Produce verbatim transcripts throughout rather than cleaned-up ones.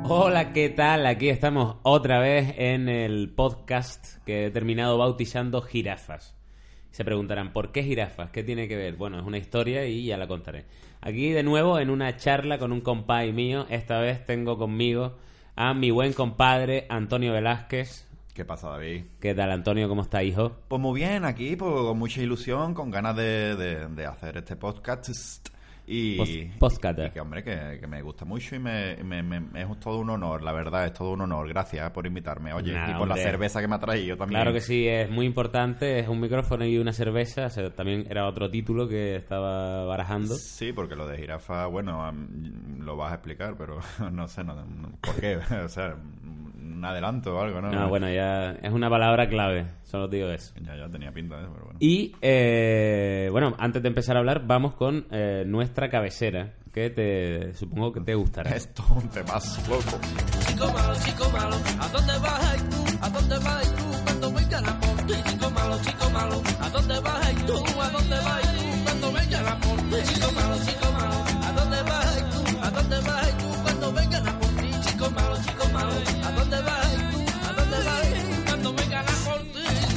Hola, ¿qué tal? Aquí estamos otra vez en el podcast que he terminado bautizando Jirafas. Se preguntarán, ¿por qué jirafas? ¿Qué tiene que ver? Bueno, es una historia y ya la contaré. Aquí de nuevo en una charla con un compay mío. Esta vez tengo conmigo a mi buen compadre Antonio Velázquez. ¿Qué pasa, David? ¿Qué tal, Antonio? ¿Cómo está, hijo? Pues muy bien, aquí pues, con mucha ilusión, con ganas de, de, de hacer este podcast. Y, Post- y, podcast. y que, hombre, que, que me gusta mucho y me, me, me- es todo un honor, la verdad, es todo un honor. Gracias por invitarme. Oye, Nah, y por hombre. la cerveza que me ha traído también. Claro que sí, es muy importante. Es un micrófono y una cerveza. O sea, también era otro título que estaba barajando. Sí, porque lo de jirafa, bueno, am, lo vas a explicar, pero no sé, no, no- ¿por qué? O sea, un adelanto o algo, ¿no? No, bueno, ya es una palabra clave. Solo digo eso. Ya, ya tenía pinta de eso, pero bueno. Y, eh, bueno, antes de empezar a hablar, vamos con eh, nuestra cabecera, que te supongo que te gustará. Esto es un temazo, loco. Chico malo, chico malo, ¿a dónde vas y tú? ¿A dónde vas y tú? Cuando venga la porte, chico malo, chico malo, ¿a dónde vas y tú? ¿A dónde vas y tú? Cuando venga la porte, chico malo, chico malo, ¿a dónde vas y tú? ¿A dónde vas y tú? Cuando venga la porte, chico malo, chico malo, ¿a dónde vas y tú? ¿A dónde vas y tú? Cuando venga la porte.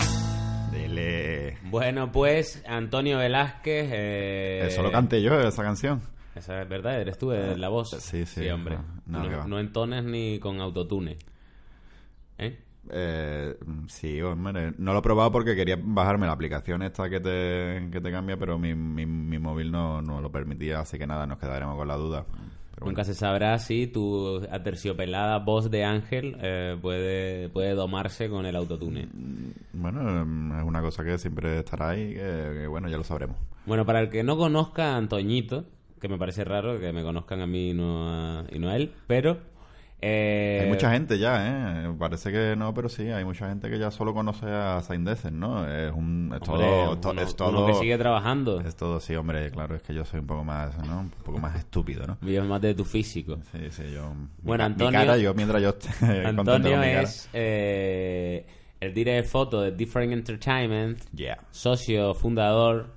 Dele. Bueno, pues, Antonio Velázquez... Eh, Eso lo canté yo, esa canción. Esa es verdad, eres tú, eres la voz. Sí, sí. Sí, hombre. No, No, que va. no entones ni con autotune. ¿Eh? Eh, sí, hombre, no lo he probado porque quería bajarme la aplicación esta que te, que te cambia, pero mi, mi, mi móvil no, no lo permitía, así que nada, nos quedaremos con la duda. Pero Nunca bueno. se sabrá si tu aterciopelada voz de ángel eh, puede, puede domarse con el autotune. Bueno, es una cosa que siempre estará ahí, que, que bueno, ya lo sabremos. Bueno, para el que no conozca a Antoñito, que me parece raro que me conozcan a mí y no a, y no a él, pero... Eh, Hay mucha gente ya, ¿eh? Parece que no, pero sí, hay mucha gente que ya solo conoce a Saint Dessen, ¿no? Es un... Es hombre, todo... es to- uno, es todo uno que sigue trabajando. Es todo, sí, hombre, claro, es que yo soy un poco más, ¿no? Un poco más estúpido, ¿no? Vives más de tu físico. Sí, sí, yo... mi Bueno, ca- Antonio- Mi cara, yo mientras yo esté contento Antonio con mi cara. es eh, el director de foto de Different Entertainment, Yeah. socio fundador,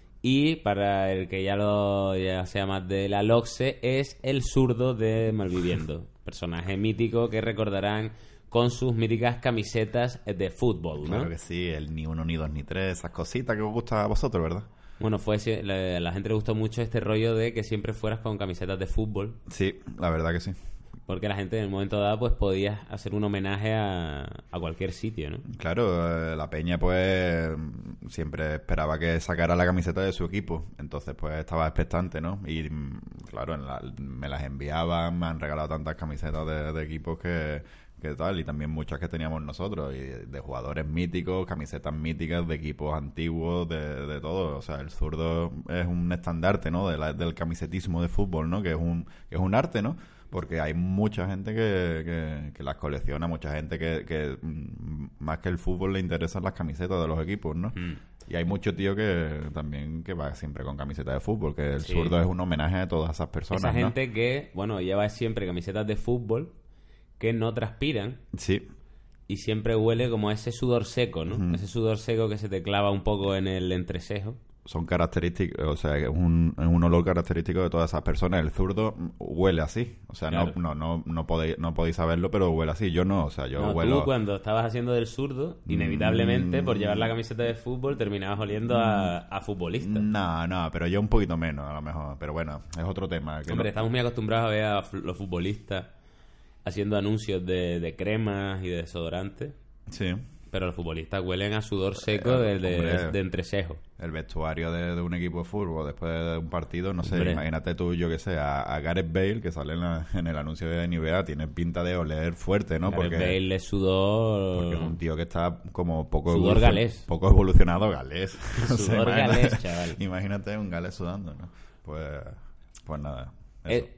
y para el que ya lo ya sea más de la LOXE, es el zurdo de Malviviendo, personaje mítico que recordarán con sus míticas camisetas de fútbol, ¿no? Claro que sí, el ni uno, ni dos, ni tres, esas cositas que os gusta a vosotros, ¿verdad? Bueno, fue la, la gente le gustó mucho este rollo de que siempre fueras con camisetas de fútbol, Sí, la verdad que sí. porque la gente en el momento dado pues podías hacer un homenaje a, a cualquier sitio, ¿no? Claro, eh, la peña pues siempre esperaba que sacara la camiseta de su equipo, entonces pues estaba expectante, ¿no? Y mm, claro, en la- me las enviaban, me han regalado tantas camisetas de, de equipos que, que tal, y también muchas que teníamos nosotros, y de, de jugadores míticos, camisetas míticas, de equipos antiguos, de, de todo. O sea, el zurdo es un estandarte, ¿no? De la- del camisetismo de fútbol, ¿no? Que es un, que es un arte, ¿no? Porque hay mucha gente que, que, que las colecciona, mucha gente que, que mm, más que el fútbol le interesan las camisetas de los equipos, ¿no? Mm. Y hay mucho tío que también que va siempre con camiseta de fútbol, que el Sí. zurdo es un homenaje a todas esas personas, Esa ¿no? gente que, bueno, lleva siempre camisetas de fútbol que no transpiran Sí, y siempre huele como a ese sudor seco, ¿no? Ujú. Ese sudor seco que se te clava un poco en el entrecejo. son características, o sea, es un, es un olor característico de todas esas personas. El zurdo huele así, o sea, Claro. no, no, no, no podéis, no podéis saberlo, pero huele así. Yo no, o sea, yo No, huelo... tú cuando estabas haciendo del zurdo, inevitablemente, Mm. por llevar la camiseta de fútbol, terminabas oliendo a, a futbolista. No, no, pero yo un poquito menos, a lo mejor. Pero bueno, es otro tema. Que Hombre, no- estamos muy acostumbrados a ver a fu- los futbolistas haciendo anuncios de, de cremas y de desodorantes, Sí. pero los futbolistas huelen a sudor seco Eh, de, de, hombre. de entrecejo. El vestuario de, de un equipo de fútbol después de un partido, no sé, Hombre. imagínate tú, yo que sé, a, a Gareth Bale, que sale en, la- en el anuncio de N B A, tiene pinta de oler fuerte, ¿no? Gareth Porque, Bale le sudó... porque es un tío que está como poco, Sudor evolucion- galés. poco evolucionado galés. O sea, Sudor imagina- galés, chaval. Imagínate un galés sudando, ¿no? Pues, pues nada. Eso. Eh,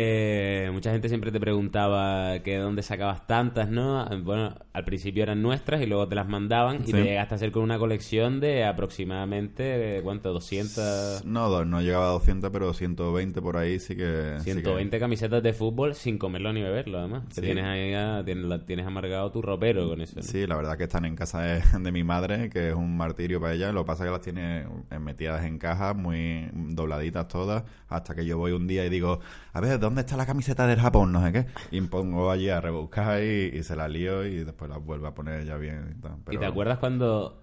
eh, mucha gente siempre te preguntaba que de dónde sacabas tantas, ¿no? Bueno, al principio eran nuestras y luego te las mandaban y Sí. te llegaste a hacer con una colección de aproximadamente, ¿cuánto? doscientas, No, do- no llegaba a doscientas, pero ciento veinte por ahí sí que... sí que- ciento veinte camisetas de fútbol sin comerlo ni beberlo, además. Que Sí. tienes ahí, a- tienes, la- tienes amargado tu ropero con eso, ¿no? Sí, la verdad que están en casa de, de mi madre, que es un martirio para ella. Lo que pasa es que las tiene eh, metidas en cajas, muy dobladitas todas, hasta que yo voy un día y digo, a ver, ver, ¿dónde está la camiseta del Japón? No sé qué. Y pongo allí a rebuscar y, y se la lío y después la vuelvo a poner ya bien y tal. Pero... ¿Y te acuerdas cuando,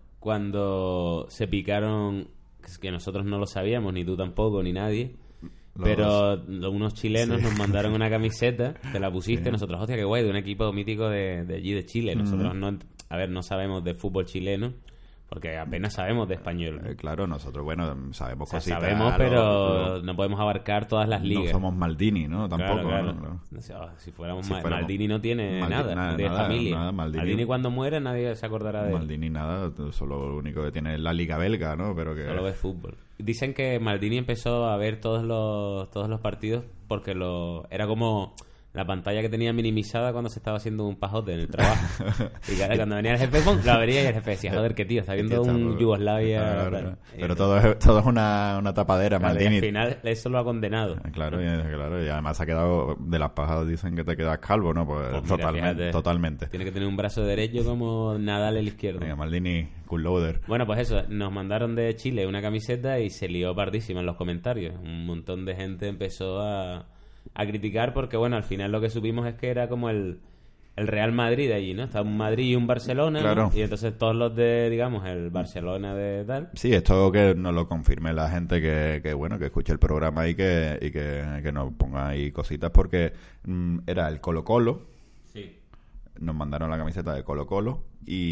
cuando se picaron, que nosotros no lo sabíamos, ni tú tampoco, ni nadie, Los pero dos. unos chilenos Sí. nos mandaron una camiseta, te la pusiste, Sí. nosotros, hostia, qué guay, de un equipo mítico de, de allí de Chile. Nosotros Mm. no, a ver, no sabemos de fútbol chileno, porque apenas sabemos de español, ¿no? Eh, claro, nosotros, bueno, sabemos O sea, cositas. sabemos, lo- pero lo- no podemos abarcar todas las ligas. No somos Maldini, ¿no? Tampoco. Claro, claro. ¿no? Claro. O sea, si fuéramos Si Ma- fuéramos- Maldini no tiene Maldi- nada, nada, no tiene nada, familia. nada, Maldini- Maldini cuando muera nadie se acordará de él. Maldini nada, solo lo único que tiene es la Liga Belga, ¿no? Pero que... Solo ve fútbol. Dicen que Maldini empezó a ver todos los todos los partidos porque lo era como la pantalla que tenía minimizada cuando se estaba haciendo un pajote en el trabajo. Y claro, cuando venía el jefe, ¡pum!, la vería y el jefe decía, joder, qué tío, está viendo Está- un Yugoslavia. Claro, tal. claro. Y Pero todo es, todo es una, una tapadera, claro, y Maldini. al final eso lo ha condenado. Claro, y, claro, y además ha quedado de las pajas, dicen que te quedas calvo, ¿no? Pues, Pues mira, totalmente, fíjate, totalmente. Tiene que tener un brazo derecho como Nadal el izquierdo. Venga, Maldini, cool loader. Bueno, pues eso, nos mandaron de Chile una camiseta y se lió pardísima en los comentarios. Un montón de gente empezó a, a criticar porque, bueno, al final lo que supimos es que era como el, el Real Madrid de allí, ¿no? Estaba un Madrid y un Barcelona, ¿no? Claro. Y entonces todos los de, digamos, el Barcelona de tal... Sí, esto que nos lo confirme la gente que, que bueno, que escuche el programa y que, y que, que nos ponga ahí cositas porque mm, era el Colo-Colo, Sí. nos mandaron la camiseta de Colo-Colo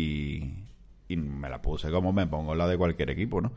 y, y me la puse como me pongo la de cualquier equipo, ¿no?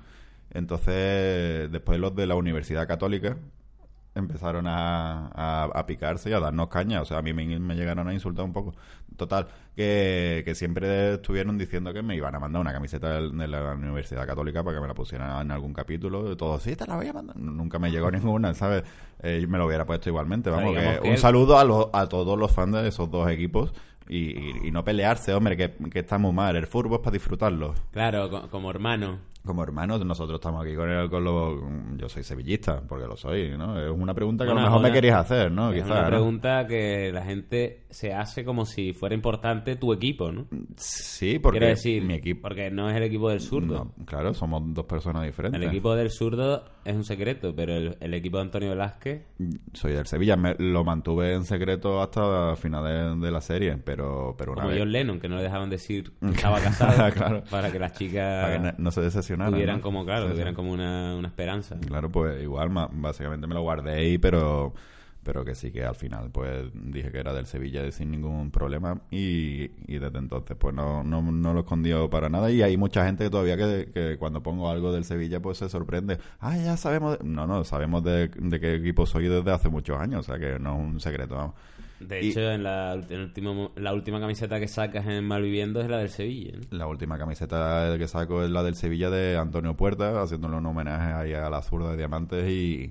Entonces, después los de la Universidad Católica empezaron a, a, a picarse y a darnos caña. O sea, a mí me, me llegaron a insultar un poco. Total, que, que siempre estuvieron diciendo que me iban a mandar una camiseta de, de la Universidad Católica para que me la pusieran en algún capítulo. Y todo, sí, te la voy a mandar. Nunca me llegó ninguna, ¿sabes? Eh, me lo hubiera puesto igualmente. Vamos, Digamos que que un él- saludo a, los a todos los fans de esos dos equipos. Y, y, y no pelearse, hombre, que, que está muy mal. El fútbol es para disfrutarlo. Claro, co- como hermano. Como hermanos, nosotros estamos aquí con, el, con los... Yo soy sevillista, porque lo soy, ¿no? Es una pregunta que Bueno, a lo mejor una- me querías hacer, ¿no? Es Quizás, una ¿no? pregunta que la gente se hace como si fuera importante tu equipo, ¿no? Sí, porque Quiero decir, mi equipo... porque no es el equipo del zurdo. No, claro, somos dos personas diferentes. El equipo del zurdo es un secreto, pero el, el equipo de Antonio Velázquez... Soy del Sevilla, me, lo mantuve en secreto hasta final de, de la serie, pero, pero una Como vez... John Lennon, que no le dejaban decir que estaba casado Claro. para que las chicas Para que no, no se decepcionaran, tuvieran ¿no? como, claro, Sí, sí. tuvieran como una, una esperanza. Claro, pues igual, ma- básicamente me lo guardé ahí, pero pero que sí que al final pues dije que era del Sevilla sin ningún problema y, y desde entonces pues no, no, no lo escondió para nada y hay mucha gente que todavía que, que cuando pongo algo del Sevilla pues se sorprende. Ah, ya sabemos... de-". No, no, sabemos de, de qué equipo soy desde hace muchos años, o sea que no es un secreto, vamos. De Y- hecho, en la, en el último, la última camiseta que sacas en Malviviendo es la del Sevilla, ¿no? La última camiseta que saco es la del Sevilla de Antonio Puerta, haciéndole un homenaje ahí a la zurda de Diamantes y,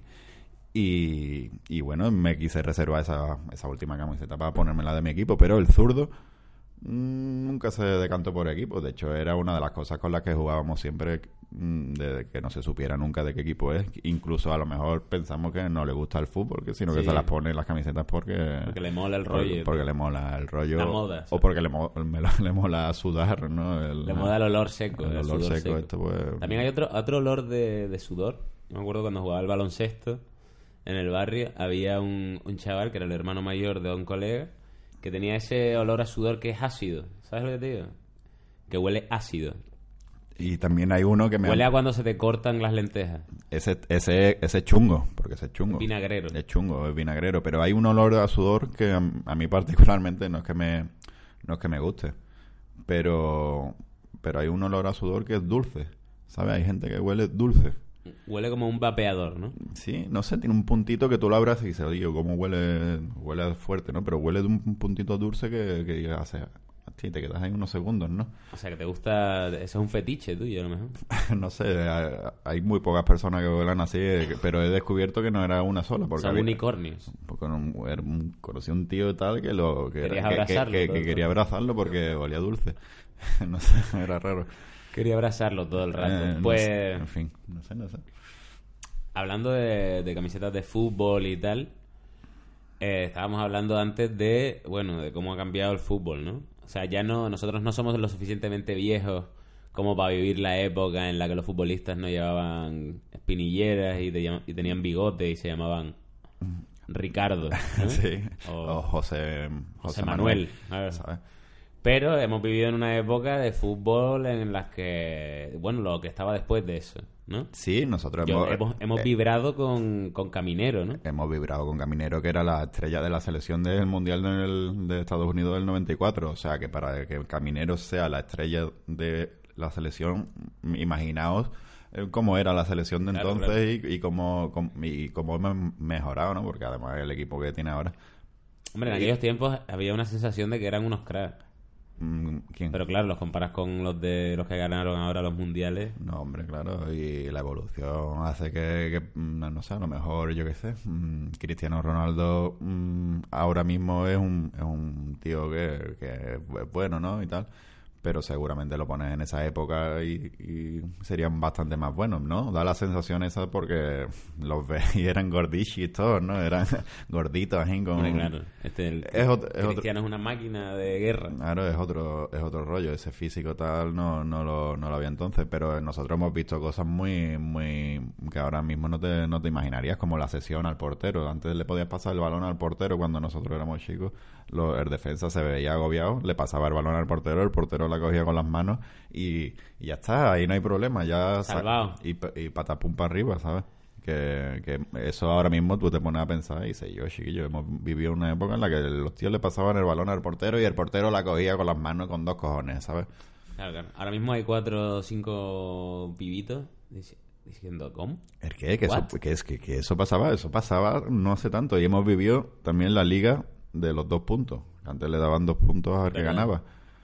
y, y bueno, me quise reservar esa, esa última camiseta para ponérmela de mi equipo, pero el zurdo mm, nunca se decantó por equipo. De hecho, era una de las cosas con las que jugábamos siempre, mm, de que no se supiera nunca de qué equipo es. Incluso a lo mejor pensamos que no le gusta el fútbol, que sino que Sí. se las pone las camisetas porque... Porque le mola el por- rollo. porque le mola el rollo. La moda, O ¿sabes? porque le, mo- me lo- le mola sudar, ¿no? El- Le mola el olor seco. el el olor sudor seco, esto, pues... También hay otro, otro olor de, de sudor. Yo me acuerdo cuando jugaba al baloncesto en el barrio, había un, un chaval que era el hermano mayor de un colega que tenía ese olor a sudor que es ácido. ¿Sabes lo que te digo? Que huele ácido. Y también hay uno que me... Huele a cuando se te cortan las lentejas. Ese, ese, ese es chungo, porque ese es chungo. Vinagrero. Es chungo, es vinagrero. Pero hay un olor a sudor que a, a mí particularmente no es que me no es que me guste. Pero pero hay un olor a sudor que es dulce. ¿Sabes? Hay gente que huele dulce. Huele como un vapeador, ¿no? Sí, no sé, tiene un puntito que tú lo abras y dices, oye, cómo huele, huele fuerte, ¿no? Pero huele de un puntito dulce que, que hace... Sí, te quedas ahí unos segundos, ¿no? O sea, que te gusta... Eso es un fetiche tuyo, a lo mejor. No sé, hay, hay muy pocas personas que huelan así, eh, pero he descubierto que no era una sola. Porque Son había- unicornios. Porque un- era un- conocí a un tío y tal que lo que, Querías que- que- abrazarlo, que- todo que el quería rato. abrazarlo porque olía dulce. No sé, era raro. Quería abrazarlo todo el rato. Eh, no pues... sé, en fin, no sé, no sé. Hablando de, de camisetas de fútbol y tal, eh, estábamos hablando antes de, bueno, de cómo ha cambiado el fútbol, ¿no? O sea, ya no, nosotros no somos lo suficientemente viejos como para vivir la época en la que los futbolistas no llevaban espinilleras y, te llam- y tenían bigote y se llamaban Ricardo. ¿eh? Sí. O, O José, José Manuel. Manuel. ¿Sabes? Pero hemos vivido en una época de fútbol en las que... Bueno, lo que estaba después de eso, ¿no? Sí, nosotros Yo- hemos, hemos hemos eh, vibrado con, con Caminero, ¿no? hemos vibrado con Caminero, que era la estrella de la selección del Mundial del- de Estados Unidos del noventa y cuatro. O sea, que para que Caminero sea la estrella de la selección, imaginaos eh, cómo era la selección de Claro, entonces y, y cómo, cómo- y cómo hemos mejorado, ¿no? Porque además el equipo que tiene ahora... Hombre, en aquellos tiempos había una sensación de que eran unos cracks. mm, ¿Quién? Pero claro, los comparas con los de los que ganaron ahora los mundiales. No, hombre, claro, y la evolución hace que, que, mm, no sé, a lo mejor, yo qué sé, mm, Cristiano Ronaldo mm, ahora mismo es un, es un tío que, que es bueno, ¿no? Y tal, pero seguramente lo pones en esa época y, y serían bastante más buenos, ¿no? Da la sensación esa porque los ves y eran gordichis todos, ¿no? Eran gorditos así con... Hombre, claro. Este, el, Es otro- es Cristiano es una máquina de guerra. Claro, es otro, es otro rollo, ese físico tal no, no, lo, no lo había entonces, pero nosotros hemos visto cosas muy, muy, que ahora mismo no te, no te imaginarías, como la cesión al portero. Antes le podías pasar el balón al portero cuando nosotros éramos chicos, lo, el defensa se veía agobiado, le pasaba el balón al portero, el portero la cogía con las manos y, y ya está, ahí no hay problema, ya sa- Salvado. y, pa- y patapum para arriba, ¿sabes? Que, que eso ahora mismo tú te pones a pensar y dices, yo, chiquillo, hemos vivido una época en la que los tíos le pasaban el balón al portero y el portero la cogía con las manos con dos cojones, ¿sabes? Claro, claro. Ahora mismo hay cuatro o cinco pibitos dici- diciendo, ¿cómo? ¿El qué? Que eso, What? que, es, que, que eso pasaba, eso pasaba no hace tanto. Y hemos vivido también la liga de los dos puntos. Antes le daban dos puntos al que ¿Verdad? ganaba.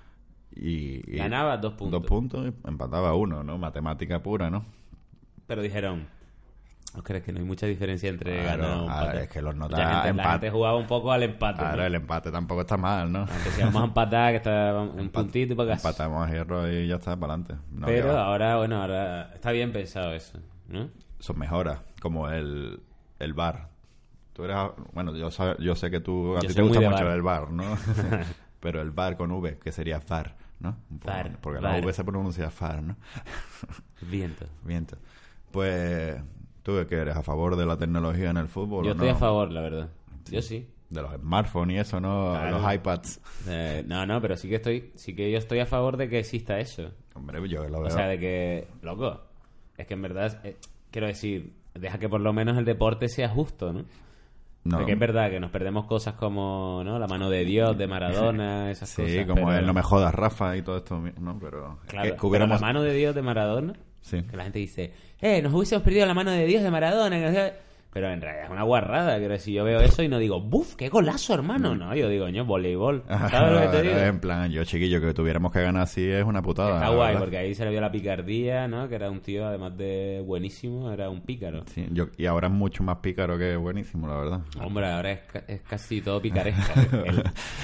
Y, y Ganaba dos puntos. Dos puntos y empataba uno, ¿no? Matemática pura, ¿no? Pero dijeron, ¿os crees que no hay mucha diferencia entre Claro, ganar o ahora empatar? es que los nota Mucha gente- La empate. gente jugaba un poco al empate. Ahora ¿no? el empate tampoco está mal, ¿no? Aunque si vamos a empatar, que está un Empat- puntito y para casa. Empatamos a hierro y ya está, para adelante. No, Pero que va. ahora, bueno, ahora está bien pensado eso, ¿no? Son mejoras, como el, el bar. Tú eres, bueno, yo, sa- yo sé que tú, a Yo ti soy te gusta muy de mucho bar. el bar, ¿no? Pero el bar con V, que sería far, ¿no? Un poco, Far, porque bar. la V se pronuncia far, ¿no? Viento. Viento. Pues, ¿tú qué eres? ¿A favor de la tecnología en el fútbol Yo o estoy no? a favor, la verdad. Yo sí. De los smartphones y eso, ¿no? Claro. Los iPads. Eh, no, no, pero sí que estoy, sí que yo estoy a favor de que exista eso. Hombre, yo lo veo. O sea, de que, loco, es que en verdad, eh, quiero decir, deja que por lo menos el deporte sea justo, ¿no? No. Porque es verdad que nos perdemos cosas como, ¿no? La mano de Dios, de Maradona, esas Sí, cosas. como pero- el no me jodas, Rafa, y todo esto, ¿no? Pero Claro, que, que pero hubiéramos... la mano de Dios de Maradona, Sí. que la gente dice, eh, nos hubiésemos perdido la mano de Dios de Maradona. que no sé- Pero en realidad es una guarrada. Quiero decir, yo veo eso y no digo, ¡buf! ¡Qué golazo, hermano! No, yo digo, ño, voleibol. ¿Sabes lo que te digo? En plan, yo chiquillo, que tuviéramos que ganar así es una putada. Está la guay, verdad. porque ahí se le vio la picardía, ¿no? Que era un tío, además de buenísimo, era un pícaro. Sí, yo, y ahora es mucho más pícaro que buenísimo, la verdad. Hombre, ahora es, ca- es casi todo picaresca. El-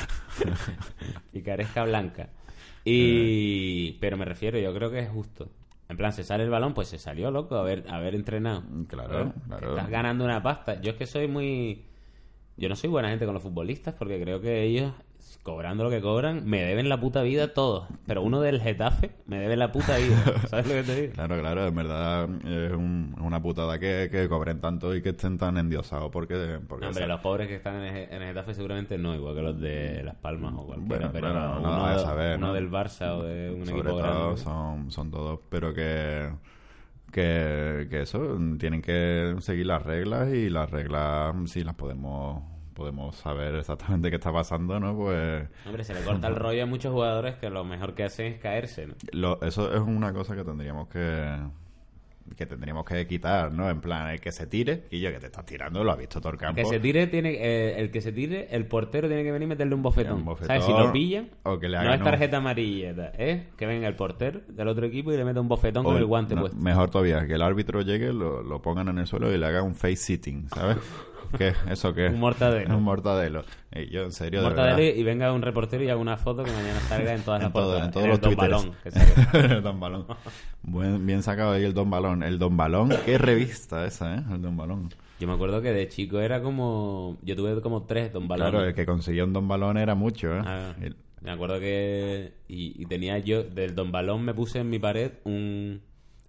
picaresca blanca. Y... Pero me refiero, yo creo que es justo. En plan, se sale el balón, pues se salió, loco, a ver, a haber entrenado. Claro, ¿Eh? claro. Estás ganando una pasta. Yo es que soy muy... Yo no soy buena gente con los futbolistas porque creo que ellos, cobrando lo que cobran, me deben la puta vida todos. Pero uno del Getafe me debe la puta vida. ¿Sabes lo que te digo? Claro, claro, en verdad es un- una putada que, que cobren tanto y que estén tan endiosados porque... porque No, hombre, se- los pobres que están en el, en el Getafe seguramente no, igual que los de Las Palmas o cualquiera. Bueno, pero claro, no, uno, a saber, uno ¿no? del Barça o de un sobre equipo todo grande. son, son todos, pero que, que, que eso, tienen que seguir las reglas y las reglas, si las podemos podemos saber exactamente qué está pasando, ¿no? Pues Hombre, se le corta el rollo a muchos jugadores que lo mejor que hacen es caerse, ¿no? lo, eso es una cosa que tendríamos que que tendríamos que quitar, ¿no? En plan, el que se tire, y yo que te estás tirando, lo ha visto todo el El campo. que se tire tiene eh, el que se tire, el portero tiene que venir y meterle un bofetón. Un bofetón, ¿Sabes? Si lo pillan, o que le no hagan es un- tarjeta amarilla, tal, ¿eh? Que venga el portero del otro equipo y le meta un bofetón con O- el guante no, puesto. Mejor todavía, que el árbitro llegue, lo, lo pongan en el suelo y le haga un face sitting, ¿sabes? ¿Qué? ¿Eso qué? Un mortadelo. Un mortadelo. Y yo, en serio, de Mortadelo verdad. y venga un reportero y haga una foto que mañana salga en todas las En, todo- portadas. en todos En los el Don twitters. Balón, que salga. El Don Balón. Buen- bien sacado ahí el Don Balón. El Don Balón, qué revista esa, ¿eh? El Don Balón. Yo me acuerdo que de chico era como... Yo tuve como tres Don Balones. Claro, el que consiguió un Don Balón era mucho, ¿eh? Ah, El- me acuerdo que... Y, y tenía yo... Del Don Balón me puse en mi pared un...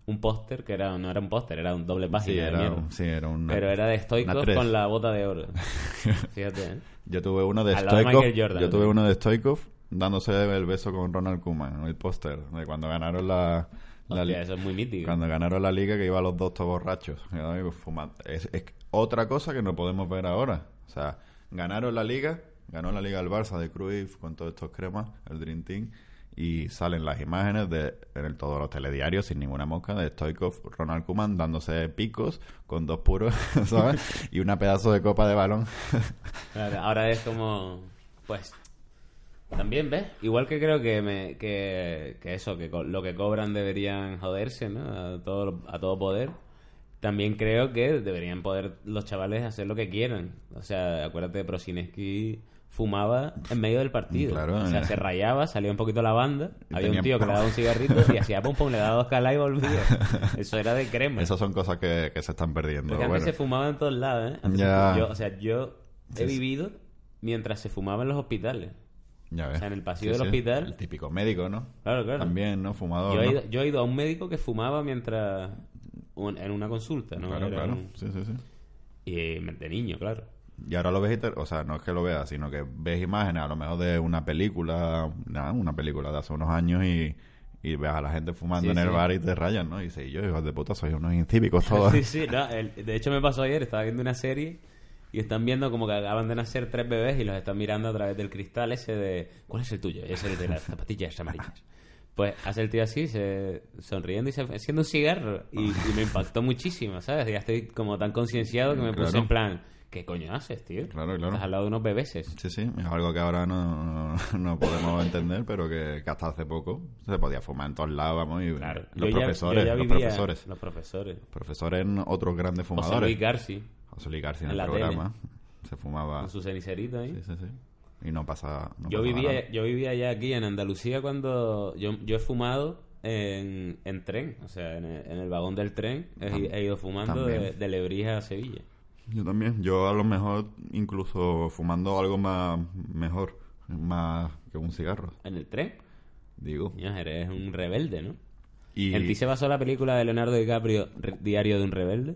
un póster que era no era un póster, era un doble página Sí, de era, mierda. un- sí, era una, Pero era de una Stoichkov tres. con la bota de oro. Fíjate, ¿eh? Yo tuve uno de Al lado de Stoichkov. Michael Jordan, Yo tuve ¿no? uno de Stoichkov dándose el beso con Ronald Koeman, el póster de cuando ganaron la, la Hostia, li- eso es muy mítico. cuando ganaron la liga, que iban los dos todos borrachos. Y yo, fumando. Es, es otra cosa que no podemos ver ahora. O sea, ganaron la liga, ganó la liga el Barça de Cruyff con todos estos cremas, el Dream Team, y salen las imágenes de en el, todos los telediarios sin ninguna mosca de Stoichkov, Ronald Koeman dándose picos con dos puros, ¿sabes? Y una pedazo de copa de balón. Claro, ahora es como, pues, también, ¿ves? Igual que creo que me, que, que eso, que co- lo que cobran deberían joderse, ¿no? A todo, a todo poder. También creo que deberían poder los chavales hacer lo que quieran. O sea, acuérdate, Prosineski fumaba en medio del partido. Claro, o sea, eh. se rayaba, salía un poquito la banda, Y había un tenía- tío que le daba un cigarrito y hacía pum pum, le daba dos calas y volvía. Eso era de crema. Esas son cosas que, que se están perdiendo. Porque antes Bueno, se fumaba en todos lados, ¿eh? Antes Ya. se fu- yo, o sea, yo Sí, he sí. vivido mientras se fumaba en los hospitales. ya ves. o sea, en el pasillo del hospital- El típico médico, ¿no? Claro, claro. También, ¿no? Fumador, Yo he, ¿no? ido, yo he ido a un médico que fumaba mientras... un- en una consulta, ¿no? Claro, Era claro. un- Sí, sí, sí. y de niño, claro. Y ahora lo ves y te- o sea, no es que lo veas, sino que ves imágenes a lo mejor de una película, nada, una película de hace unos años y, y ves a la gente fumando Sí, en el sí. bar y te rayan, ¿no? Y dices, yo, hijos de puta, sois unos incívicos todos. Sí, sí, no, el- de hecho me pasó ayer, estaba viendo una serie y están viendo como que acaban de nacer tres bebés y los están mirando a través del cristal ese de... ¿Cuál es el tuyo? Es el de las zapatillas amarillas. Pues hace el tío así, se, sonriendo y se, haciendo un cigarro. Y, y me impactó muchísimo, ¿sabes? Ya estoy como tan concienciado que me puse Claro. en plan... ¿Qué coño haces, tío? Claro, claro. Estás al lado de unos bebeses. Sí, sí, es algo que ahora no, no, no podemos entender, pero que, que hasta hace poco se podía fumar en todos lados, vamos, y Claro. los Yo ya- profesores, yo ya los vivía- profesores. Los profesores. Profesores, otros grandes José fumadores. Luis Garci, José Luis García en, en el la programa. Se fumaba. con su cenicerita ahí. Sí, sí, sí. Y no pasa. No Yo pasaba vivía, nada. yo vivía ya aquí en Andalucía cuando yo, yo he fumado en, en tren, o sea, en el, en el vagón del tren he, Tam- he ido fumando de, también. de Lebrija a Sevilla. Yo también. Yo a lo mejor incluso fumando algo más mejor, más que un cigarro, ¿En el tren? digo. Coño, eres un rebelde, ¿no? Y ¿En ti se basó la película de Leonardo DiCaprio, Re- Diario de un rebelde?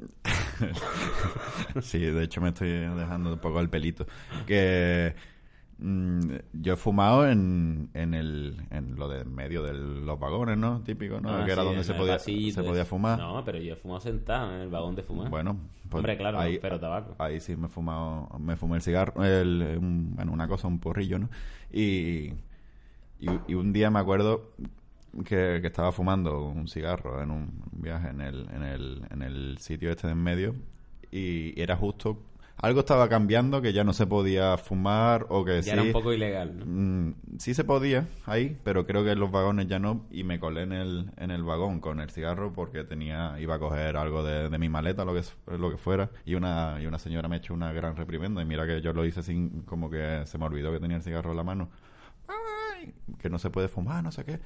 sí, de hecho me estoy dejando un poco el pelito. Que mm, yo he fumado en, en el en lo de en medio de los vagones, ¿no? Típico, ¿no? Ah, que era sí, donde en se el podía pasillito se podía ese. fumar. No, pero yo he fumado sentado en el vagón de fumar. Bueno, pues Hombre, claro, ahí, pero tabaco. Ahí sí me he fumado, me fumé el cigarro, el, un- bueno, una cosa, un porrillo, ¿no? Y, y, y un día me acuerdo que, que estaba fumando un cigarro en un viaje en el, en el, en el sitio este de en medio y era justo... Algo estaba cambiando, que ya no se podía fumar o que Ya sí... era un poco ilegal, ¿no? Mm, sí se podía ahí, pero creo que en los vagones ya no, y me colé en el, en el vagón con el cigarro porque tenía iba a coger algo de, de mi maleta, lo que lo que fuera, y una y una señora me echó una gran reprimenda y mira que yo lo hice sin, como que se me olvidó que tenía el cigarro en la mano. Ay, que no se puede fumar, no sé qué.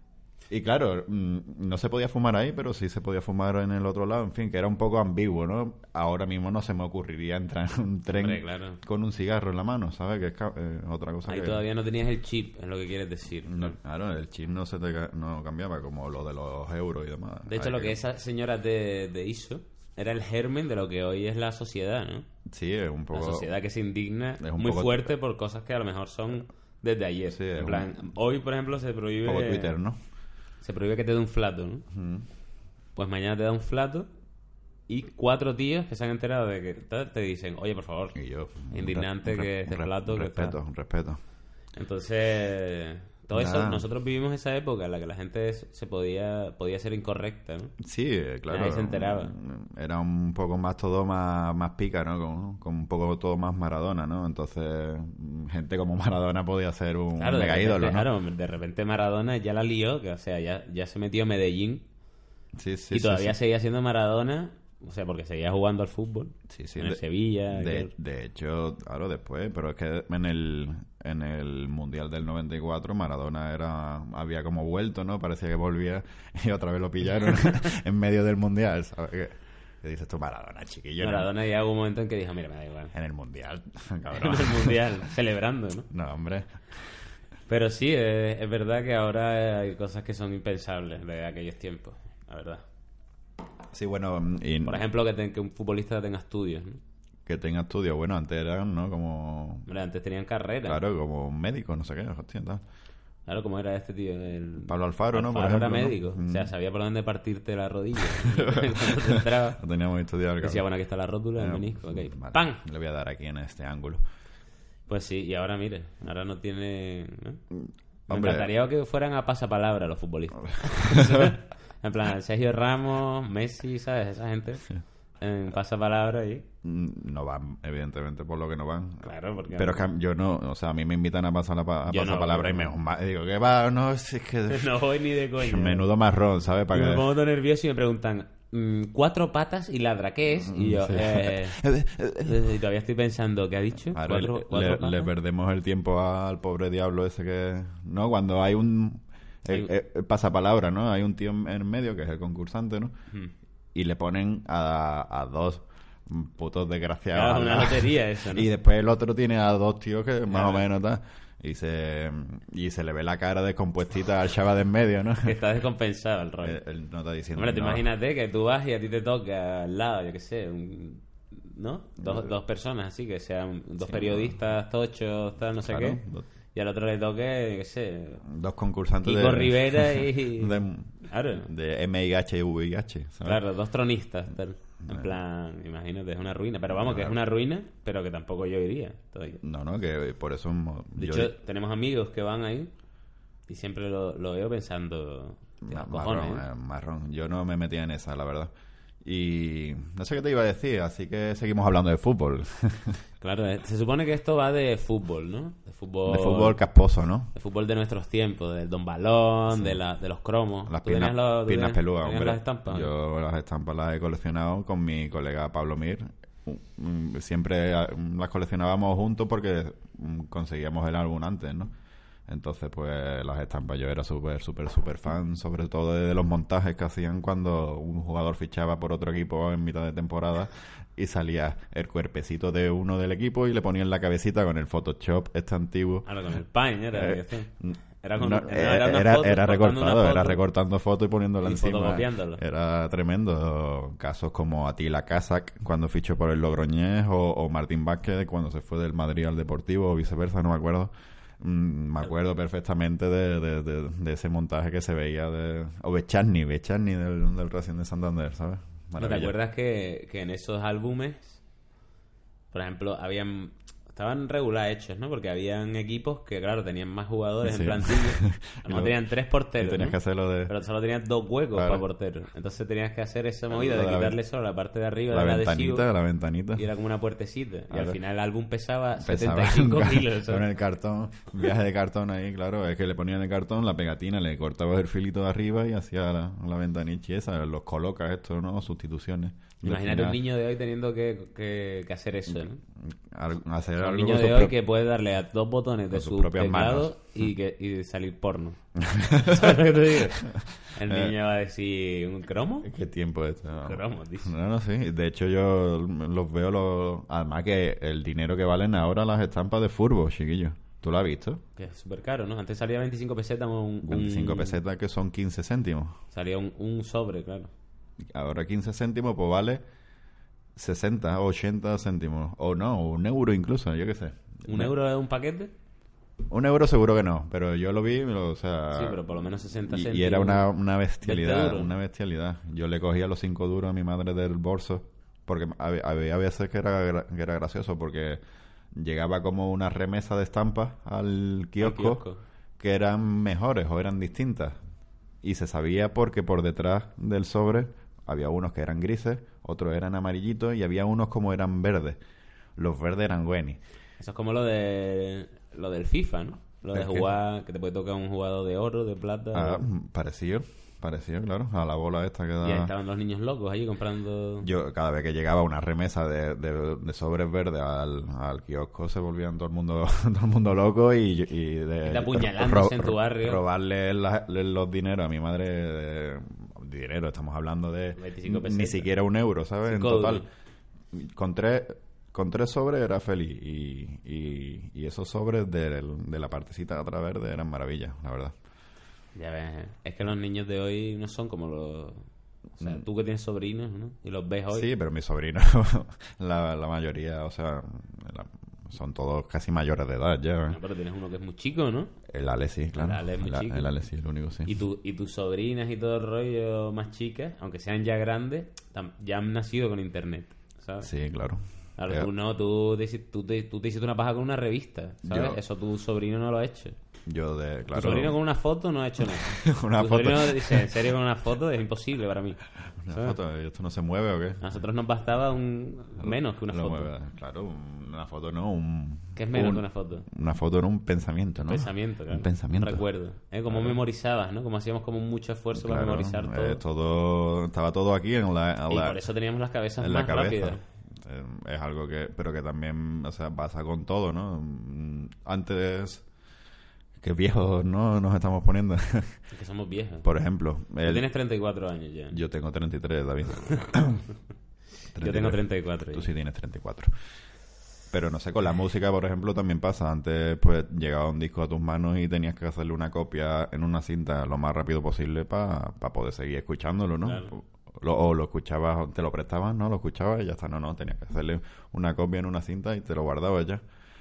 Y claro, mm, no se podía fumar ahí, pero sí se podía fumar en el otro lado. En fin, que era un poco ambiguo, ¿no? Ahora mismo no se me ocurriría entrar en un tren Hombre, claro. con un cigarro en la mano, ¿sabes? Que es ca- eh, otra cosa Ahí que... todavía no tenías el chip, es lo que quieres decir. No, claro, el chip no se te ca- no cambiaba como lo de los euros y demás. De hecho, Hay lo que esa señora te, te hizo era el germen de lo que hoy es la sociedad, ¿no? Sí, es un poco... La sociedad que se indigna es un muy poco- fuerte por cosas que a lo mejor son desde ayer. Sí, es en plan, hoy, por ejemplo, se prohíbe... Un poco Twitter, ¿no? Se prohíbe que te dé un flato, ¿no? Ujú. Pues mañana te da un flato y cuatro tíos que se han enterado de que tal, te dicen, oye, por favor, Y yo... indignante un re- que un este re- plato... Un que respeto, está- un respeto. Entonces, todo eso, Nada. nosotros vivimos esa época en la que la gente se podía podía ser incorrecta, ¿no? Sí, eh, claro. Nadie se enteraba. Era un poco más todo más, más pica, ¿no? Con, con un poco todo más Maradona, ¿no? Entonces, mm, gente como Maradona podía ser un Claro, de mega repente, ídolo, ¿no? claro, de repente Maradona ya la lió, que, o sea, ya, ya se metió en Medellín Sí, sí, y sí, todavía sí. seguía siendo Maradona, o sea, porque seguía jugando al fútbol Sí, sí, en el de- Sevilla. De, que- de hecho, claro, después, pero es que en el en el Mundial del noventa y cuatro Maradona era había como vuelto, ¿no? Parecía que volvía y otra vez lo pillaron en medio del Mundial, ¿sabes? Que, que dices tú, Maradona, chiquillo, en el- Maradona ya hubo un momento en que dijo, mira, me da igual. en el Mundial, En cabrón. el Mundial, celebrando, ¿no? No, hombre. Pero sí, es, es verdad que ahora hay cosas que son impensables de aquellos tiempos, la verdad. Sí, bueno, y Por ejemplo, que, te- que un futbolista tenga estudios, ¿no? que tenga estudios. Bueno, antes eran, ¿no? Como... Hombre, antes tenían carrera. Claro, como un médico, no sé qué, hostia, tal. Claro, como era este tío. El... Pablo Alfaro, ¿no? Por Alfaro era ejemplo, ¿no? médico. Mm. O sea, sabía por dónde partirte la rodilla. Cuando te entraba. No teníamos estudiado el Decía, cabrón. bueno, aquí está la rótula, el Eh, menisco. Ok. vale, ¡Pam! Le voy a dar aquí en este ángulo. Pues sí, y ahora mire, ahora no tiene... ¿no? Me Hombre. encantaría que fueran a pasapalabra los futbolistas. En plan, Sergio Ramos, Messi, ¿sabes? Esa gente en pasapalabra ahí. Mm, No van, evidentemente, por lo que no van. Claro, porque... Pero es que yo no, o sea, a mí me invitan a pasar la pa- a Yo pasar no, palabra yo y me no. ma- digo, ¿qué va? No, es que... No voy ni de coña. Menudo marrón, ¿sabes? Y Para me que... pongo todo nervioso y me preguntan, mm, cuatro patas y ladra, ¿qué es? Y yo, Sí. eh, eh, y todavía estoy pensando, ¿qué ha dicho? Ahora ¿Cuatro, le, cuatro le- patas? le perdemos el tiempo al pobre diablo ese que... ¿No? Cuando hay un... Hay El, un- el- el pasapalabra, ¿no? Hay un tío en, en medio que es el concursante, ¿no? Mm. Y le ponen a, a dos putos desgraciados. Claro, al una lado. lotería eso, ¿no? Y después el otro tiene a dos tíos que más Claro. o menos tal. Y se, y se le ve la cara descompuestita al chaval de en medio, ¿no? Que está descompensado el rollo. Él, él no está diciendo Hombre, te no. imagínate que tú vas y a ti te toca al lado, yo qué sé, un- ¿no? Dos, dos personas así, que sean dos Sí, periodistas, tochos, tal, no sé Claro, qué. dos- Y al otro le toque, yo qué sé, Dos concursantes Kiko de... Rivera y... De, Claro. de M I H y V I H, ¿sabes? Claro, dos tronistas, tal. En Bueno. plan, imagínate, es una ruina. Pero vamos, que es Claro. una ruina, pero que tampoco yo iría. todavía. No, no, que por eso... mo- De yo- hecho, tenemos amigos que van ahí y siempre lo, lo veo pensando, tío, Ma- cojones, marrón, ¿eh? eh, marrón. Yo no me metía en esa, la verdad. Y no sé qué te iba a decir, así que seguimos hablando de fútbol. Claro, eh, se supone que esto va de fútbol, ¿no? De fútbol, De fútbol casposo, ¿no? de fútbol de nuestros tiempos, del Don Balón, de, la, de los cromos. Las ¿Tú piernas, tenías los- tú piernas tenías- peludas, tenías hombre. las estampas? Yo las estampas las he coleccionado con mi colega Pablo Mir. Mm, Siempre eh, las coleccionábamos juntos porque mm, conseguíamos el álbum antes, ¿no? Entonces, pues las estampas yo era súper, súper, súper fan, sobre todo de los montajes que hacían cuando un jugador fichaba por otro equipo en mitad de temporada y salía el cuerpecito de uno del equipo y le ponían la cabecita con el Photoshop este antiguo. Claro, con el Paint era. Eh, que sí. Era con- No, no, eh, era una era, foto, era cortando una recortado, era foto. recortando fotos y poniéndola Y encima. fotocopiándolo. Era tremendo. Casos como Atila Kazak cuando fichó por el Logroñés o, o Martín Vázquez cuando se fue del Madrid al Deportivo o viceversa, no me acuerdo. Mm, me acuerdo perfectamente de, de, de, de ese montaje que se veía de... O Bechazny, Bechazny del, del Racing de Santander, ¿sabes? ¿No te Maravilla. acuerdas que, que en esos álbumes, por ejemplo, habían estaban regular hechos, ¿no? Porque habían equipos que, claro, tenían más jugadores Sí. en plantilla. A lo Y mejor luego- tenían tres porteros, Y tenías ¿no? que hacerlo de... Pero solo tenías dos huecos Claro. para portero. Entonces tenías que hacer esa movida Lo de de la quitarle ven- solo la parte de arriba la del adhesivo. ventanita, la ventanita. Y era como una puertecita. Y al Claro. final el álbum pesaba, Pesaba setenta y cinco un- kilos. con ¿sabes? el cartón, un viaje de cartón ahí, claro, es que le ponían el cartón, la pegatina, le cortabas el filito de arriba y hacía la, la ventanilla y esa, los colocas esto, ¿no? Sustituciones. Y al Imagínate un final, niño de hoy teniendo que, que, que hacer eso, ¿no? al- hacer O sea, un algo niño con de sus hoy pro- que puede darle a dos botones de con sus su propias teclado manos. y, que, y salir porno. ¿Sabes lo que te digo? El Eh. niño va a decir, ¿un cromo? ¿Qué tiempo es esto? No. Cromo, dice. No, no, sí. De hecho, yo los veo, los... además que el dinero que valen ahora las estampas de furbo, chiquillo. ¿Tú lo has visto? Que es súper caro, ¿no? Antes salía veinticinco pesetas un... un- veinticinco pesetas que son quince céntimos. Salía un, un sobre, claro. Ahora quince céntimos, pues vale sesenta, ochenta céntimos. O no, un euro incluso, yo qué sé. ¿Un Me- euro es un paquete? Un euro seguro que no, pero yo lo vi, o sea... Sí, pero por lo menos sesenta y, céntimos. y era una, una bestialidad, veinte euros. una bestialidad. Yo le cogía los cinco duros a mi madre del bolso, porque hab- había veces que era, gra- que era gracioso, porque llegaba como una remesa de estampas al kiosco, kiosco. que eran mejores o eran distintas. Y se sabía porque por detrás del sobre había unos que eran grises, otros eran amarillitos y había unos como eran verdes. Los verdes eran Weni. Eso es como lo de lo del FIFA, ¿no? Lo de ¿El qué? jugar, que te puede tocar un jugador de oro, de plata. Ah, parecido, parecido, claro, a la bola esta que da... Y ahí estaban los niños locos allí comprando... Yo, cada vez que llegaba una remesa de, de, de sobres verdes al, al kiosco, se volvían todo el mundo todo el mundo loco y, y de... Y te apuñalándose en tu ro- barrio. Robarle la- los dineros a mi madre... De, dinero, estamos hablando de... veinticinco Ni pesetas. siquiera un euro, ¿sabes? En Cinco total. Con tres... Con tres sobres era feliz y, y, y esos sobres de, de la partecita de atrás verde eran maravillas, la verdad. Ya ves, es que los niños de hoy no son como los... O sea, tú que tienes sobrinos, ¿no? Y los ves hoy. Sí, pero mis sobrinos, la, la mayoría, o sea, la- son todos casi mayores de edad ya. No, pero tienes uno que es muy chico, ¿no? El Ale sí, claro. El Ale es muy el, chico. el Ale sí, el único sí. Y, tu, y tus sobrinas y todo el rollo más chicas, aunque sean ya grandes, tam- ya han nacido con internet, ¿sabes? Sí, claro. Claro, Eh, tú no, tú te, hici- tú, te, tú te hiciste una paja con una revista, ¿sabes? Yo- Eso tu sobrino no lo ha hecho. Yo de, claro. Tu sobrino con una foto no ha hecho nada. Una tu foto. sobrino dice, en serio, con una foto es imposible para mí. Una ¿sabes? foto, ¿esto no se mueve o qué? A nosotros nos bastaba un menos que una Lo foto. mueve, claro, una foto no, un... ¿Qué es menos un- que una foto? Una foto era un pensamiento, ¿no? Un pensamiento, claro. Un pensamiento. Un recuerdo. ¿Eh? Como Claro. memorizabas, ¿no? Como hacíamos como mucho esfuerzo para Claro, memorizar todo. eh, todo. Estaba todo aquí en la, en Y la- por eso teníamos las cabezas en la más cabeza. rápidas. Eh, Es algo que, pero que también, o sea, pasa con todo, ¿no? Mm, Antes, que viejos, ¿no? Nos estamos poniendo. Es que somos viejos. Por ejemplo, Tú el- tienes treinta y cuatro años ya. yo tengo treinta y tres, David. Yo tengo treinta y cuatro. Tú ya. sí tienes treinta y cuatro. Pero no sé, con la música, por ejemplo, también pasa. Antes, pues, llegaba un disco a tus manos y tenías que hacerle una copia en una cinta lo más rápido posible para poder seguir escuchándolo, ¿no? Claro. Lo, o lo escuchabas, te lo prestabas, ¿no? Lo escuchabas y ya está. No, no, tenías que hacerle una copia en una cinta y te lo guardabas ya.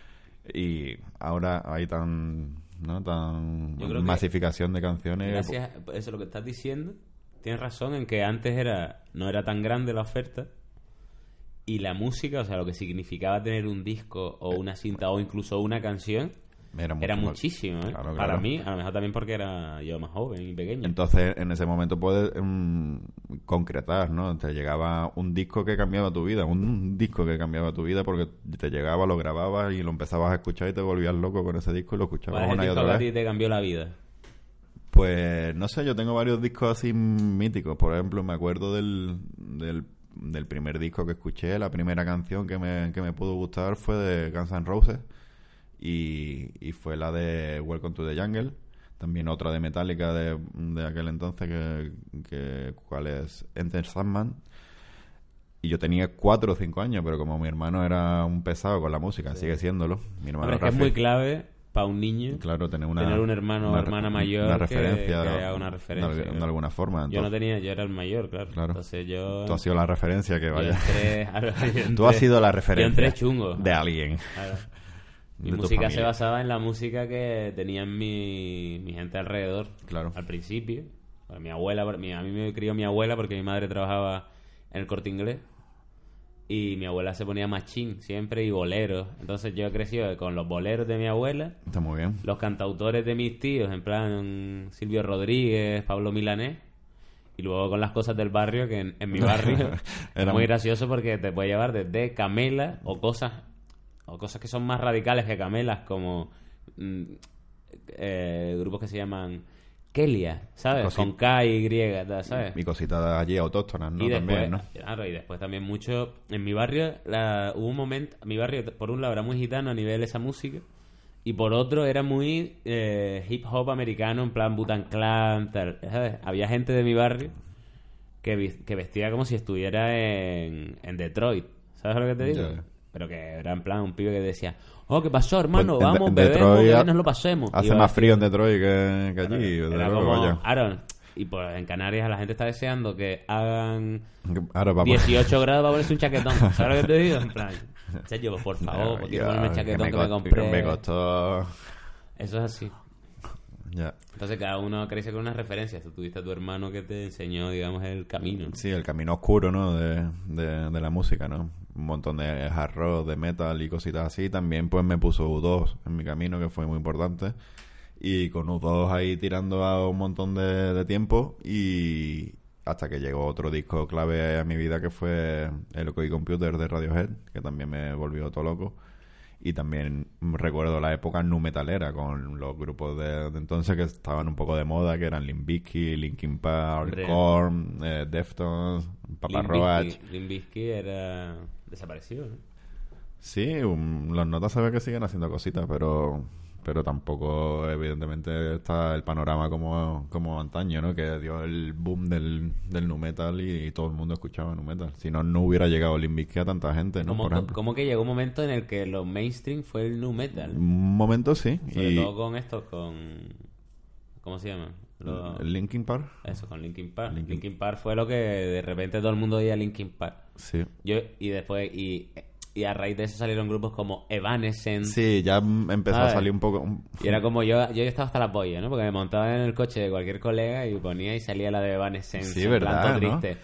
Y ahora hay tan, ¿no? Tan Yo creo que masificación de canciones. Gracias, eso es lo que estás diciendo. Tienes razón en que antes era no era tan grande la oferta y la música, o sea, lo que significaba tener un disco o una cinta o incluso una canción Era, mucho era más- muchísimo, ¿eh? Claro, Para claro. mí, a lo mejor también porque era yo más joven y pequeño. Entonces, en ese momento puedes mm, concretar, ¿no? Te llegaba un disco que cambiaba tu vida, un disco que cambiaba tu vida porque te llegaba, lo grababas y lo empezabas a escuchar y te volvías loco con ese disco y lo escuchabas ¿Cuál es el una y disco que otra a ti vez. te cambió la vida? Pues, no sé, yo tengo varios discos así míticos. Por ejemplo, me acuerdo del, del, del primer disco que escuché, la primera canción que me, que me pudo gustar fue de Guns N' Roses y, y fue la de Welcome to the Jungle. También otra de Metallica de, de aquel entonces, que, que ¿cuál es? Enter Sandman. Y yo tenía cuatro o cinco años, pero como mi hermano era un pesado con la música, sigue siéndolo. Mi hermano Hombre, es que es Rafi, muy clave para un niño claro, tener una, tener un hermano o una- hermana mayor una que- referencia, que haga una de- referencia, de, claro. de alguna forma. Yo no Entonces, tenía, yo era el mayor, claro. Claro. Entonces yo... tú has sido la referencia que yo vaya. entré- claro, yo entré- Tú has sido la Yo referencia entré chungo. de alguien. Claro. Mi De tu música se familia. basaba en la música que tenían mi, mi gente alrededor. Claro. Al principio. Bueno, mi abuela, mi- a mí me crió mi abuela porque mi madre trabajaba en el Corte Inglés. Y mi abuela se ponía machín siempre y boleros. Entonces yo he crecido con los boleros de mi abuela, Está muy bien. los cantautores de mis tíos, en plan Silvio Rodríguez, Pablo Milanés. Y luego con las cosas del barrio, que en, en mi barrio Era es muy muy- gracioso porque te puede llevar desde Camela o cosas o cosas que son más radicales que Camelas, como mm, eh, grupos que se llaman Kelia, ¿sabes? Cosi- Con K y Y, ¿sabes? Mi cosita de allí autóctonas, ¿no? Y después, También, ¿no? claro, y después también mucho... En mi barrio la, hubo un momento... Mi barrio, por un lado, era muy gitano a nivel de esa música. Y por otro, era muy eh, hip hop americano, en plan Wu-Tang Clan, tal, ¿sabes? Había gente de mi barrio que, vis- que vestía como si estuviera en, en Detroit. ¿Sabes lo que te digo? Ya. Pero que era en plan un pibe que decía... Oh, ¿qué pasó, hermano? Pues en- Vamos, en bebemos, Detroit que ha- nos lo pasemos. Hace Iba más así. frío en Detroit que, que allí. desde Era luego, como... vaya. Aaron, y pues en Canarias la gente está deseando que hagan... Ahora vamos. dieciocho grados para ponerse un chaquetón. ¿Sabes lo que te digo? En plan, Sergio, pues, por favor, pues, quiero ponerme el chaquetón que me, cost- compré. me costó... Eso es así. Ya. Entonces cada uno crece con unas referencias. Tú tuviste a tu hermano que te enseñó, digamos, el camino. Sí, el camino oscuro, ¿no? De, de, de la música, ¿no? Un montón de hard rock, de metal y cositas así. También, pues, me puso U dos en mi camino, que fue muy importante. Y con U dos ahí tirando a un montón de, de tiempo. Y hasta que llegó otro disco clave a mi vida, que fue el OK Computer de Radiohead, que también me volvió todo loco. Y también recuerdo la época nu metalera con los grupos de, de entonces que estaban un poco de moda, que eran Limp Bizkit, Linkin Park, Hombre. Korn, eh, Deftones, Papa Limp Roach. Bizkit- Limp Bizkit era desaparecido, ¿no? Sí, um, los notas saben que siguen haciendo cositas, pero pero tampoco evidentemente está el panorama como, como antaño, ¿no? Que dio el boom del, del nu metal y, y todo el mundo escuchaba nu metal. Si no, no hubiera llegado Limp Bizkit a tanta gente, ¿no? Como, Por ejemplo. como que llegó un momento en el que lo mainstream fue el nu metal. Un momento sí. Sobre y todo con estos, con... ¿Cómo se llama? Lo- ¿El Linkin Park? Eso, con Linkin Park. Linkin- Linkin Park fue lo que de repente todo el mundo oía Linkin Park. Sí. Yo, y después, y, y a raíz de eso salieron grupos como Evanescence. Sí, ya mm, empezó ¿Sabes? a salir un poco... un- Y era como yo, yo estaba hasta la polla, ¿no? Porque me montaba en el coche de cualquier colega y ponía y salía la de Evanescence. Sí, en verdad, plan todo ¿no? triste.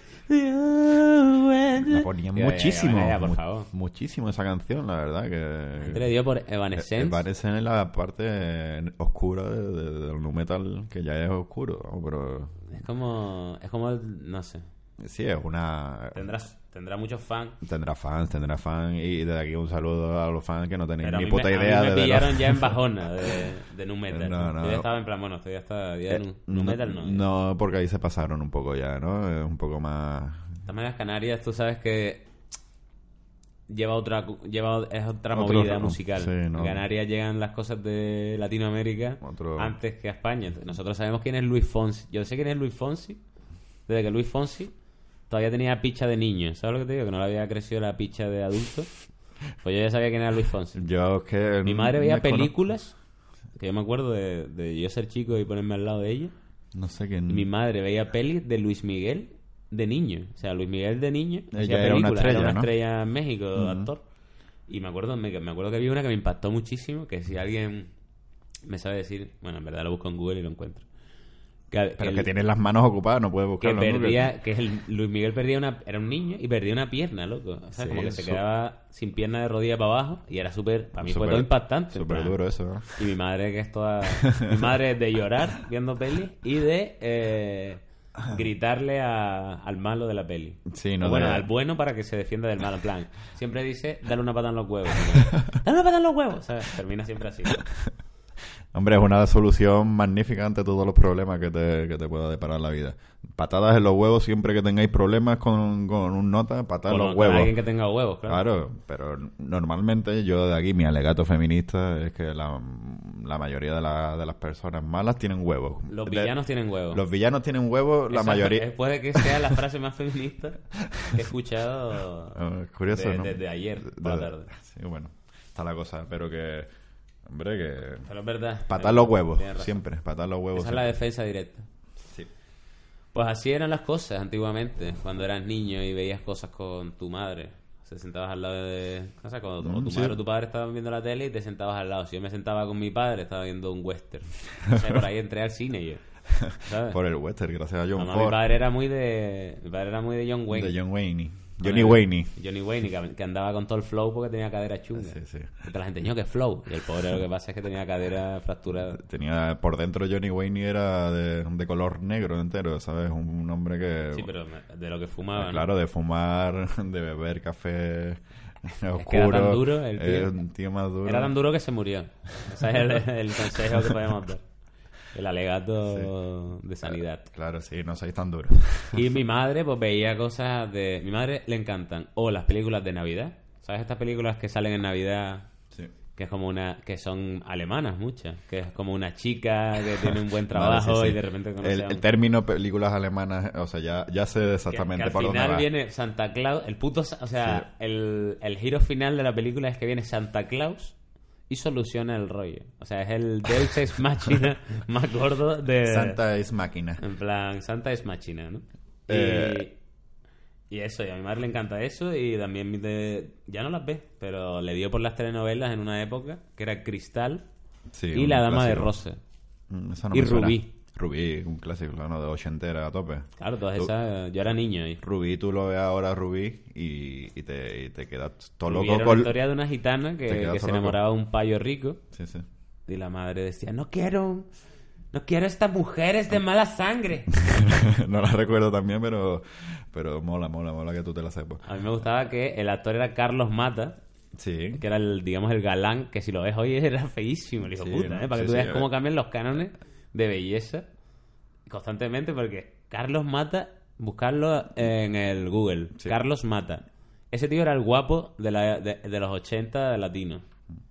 La ponían Ya, ya, muchísimo. ya, ya, por mu- favor. Muchísimo esa canción, la verdad. Te Que le dio por Evanescence. Evanescence es la parte oscura de- de- del nu metal, que ya es oscuro, ¿no? Pero Es como, es como, el- no sé. sí, es una... Tendrás, tendrá muchos fans. Tendrá fans, tendrá fans. Y desde aquí un saludo a los fans que no tenéis Pero a ni mí puta me, a mí idea me de... de pillaron lo- ya en bajona de, de nu metal. No, no. Yo ya estaba en plan, bueno, estoy hasta ya Eh, nu, nu metal no. No, porque ahí se pasaron un poco ya, ¿no? Es un poco más... De todas maneras, Canarias, tú sabes que lleva otra lleva es otra Otro movida ritmo, musical. sí, ¿no? En Canarias llegan las cosas de Latinoamérica Otro- antes que a España. Entonces, nosotros sabemos quién es Luis Fonsi. Yo sé quién es Luis Fonsi desde que Luis Fonsi todavía tenía picha de niño. ¿Sabes lo que te digo? Que no le había crecido la picha de adulto. Pues yo ya sabía quién era Luis Fonsi. Yo es que... Mi madre veía me conozco- películas que yo me acuerdo de, de yo ser chico y ponerme al lado de ella. No sé quién... Y mi madre veía pelis de Luis Miguel de niño. O sea, Luis Miguel de niño Ella hacía era una películas, estrella, era una ¿no? estrella en México, Ujú. actor. Y me acuerdo, me, me acuerdo que vi una que me impactó muchísimo, que si alguien me sabe decir, bueno, en verdad lo busco en Google y lo encuentro. Que, Pero el- que tienes las manos ocupadas, no puedes que buscarlo. ¿no? perdía, que el, Luis Miguel perdía una, era un niño y perdía una pierna, loco. O sea, Sí, como que se eso- quedaba sin pierna de rodilla para abajo y era súper, para mí fue Súper- todo impactante. en Súper plan. duro eso, ¿no? Y mi madre que es toda... Mi madre es de llorar viendo pelis y de eh, gritarle a- al malo de la peli. Sí, no O bueno, de- al bueno para que se defienda del malo. En plan, siempre dice, dale una patada en los huevos. Dale una patada en los huevos. O sea, termina siempre así. Hombre, es una solución magnífica ante todos los problemas que te, que te pueda deparar la vida. Patadas en los huevos siempre que tengáis problemas con, con un nota, patadas en Con los con huevos. alguien que tenga huevos, claro. Claro, pero normalmente yo de aquí mi alegato feminista es que la, la mayoría de, la- de las personas malas tienen huevos. Los De- villanos tienen huevos. Los villanos tienen huevos, la Esa- mayoría... eh, Puede que sea la frase más feminista que he escuchado Ah, es curioso, de- ¿no? desde ayer De- por la tarde. Sí, bueno, está la cosa, pero que... Hombre, que... Pero es verdad. Patar los huevos, Tienes razón. siempre, patar los huevos. Esa es la siempre. defensa directa. Sí. Pues así eran las cosas antiguamente, cuando eras niño y veías cosas con tu madre. Se sentabas al lado de... O sea, cuando Mm, tu sí. madre o tu padre estaban viendo la tele y te sentabas al lado. Si yo me sentaba con mi padre, estaba viendo un western. O sea, por ahí entré al cine yo. ¿Sabes? Por el western, gracias a John Mamá, mi Ford. padre era muy de... Mi padre era muy de John Wayne. De John Wayne. Bueno, Johnny Wayne. Johnny Wayne, que, que andaba con todo el flow porque tenía cadera chunga. Sí, sí. Y toda la gente, ño, que flow. Y el pobre lo que pasa es que tenía cadera fracturada. Tenía por dentro Johnny Wayne era de, de color negro entero, ¿sabes? Un, un hombre que... Sí, pero de lo que fumaba, ¿no? Claro, de fumar, de beber café oscuro. Es que era tan duro el tío. Es un tío más duro. Era tan duro que se murió. Ese es el, el consejo que podemos dar. El alegato de sanidad. Claro, sí, no sois tan duros. Y mi madre, pues veía cosas de... Mi madre le encantan o las películas de Navidad. ¿Sabes estas películas que salen en Navidad? Sí. Que es como una... Que son alemanas muchas. Que es como una chica que tiene un buen Vale, trabajo sí, sí. y de repente conoce El, a el un- término películas alemanas, o sea, ya, ya sé que, exactamente que al por dónde final va. viene Santa Claus... El puto... sa- O sea, el, el giro final de la película es que viene Santa Claus y soluciona el rollo. O sea, es el Deus Ex Machina más gordo de... Santa es máquina. En plan, Santa es machina, ¿no? Eh. Y, y eso, y a mi madre le encanta eso y también de, ya no las ve, pero le dio por las telenovelas en una época que era Cristal Sí, y un La Dama de clásico. Rosa. Mm, esa no Y me suena. Rubí. Rubí, un clásico, ¿no? De ochentera a tope. Claro, todas Tú- esas, yo era niño y Rubí, tú lo ves ahora, Rubí, y, y, te, y te quedas todo Rubí loco era con... una historia de una gitana que, Te quedas que se loco. enamoraba de un payo rico Sí, sí. y la madre decía, no quiero, no quiero estas mujeres de mala sangre. No la recuerdo también, pero pero mola, mola, mola que tú te la sepas. A mí me gustaba que el actor era Carlos Mata, Sí. que era el, digamos, el galán, que si lo ves hoy era feísimo, el hijo Sí, puta, ¿no? ¿eh? Para que Sí, tú sí, veas a cómo ver. cambian los cánones de belleza constantemente, porque Carlos Mata, buscarlo en el Google, Sí. Carlos Mata. Ese tío era el guapo de, la, de, de los ochenta latinos.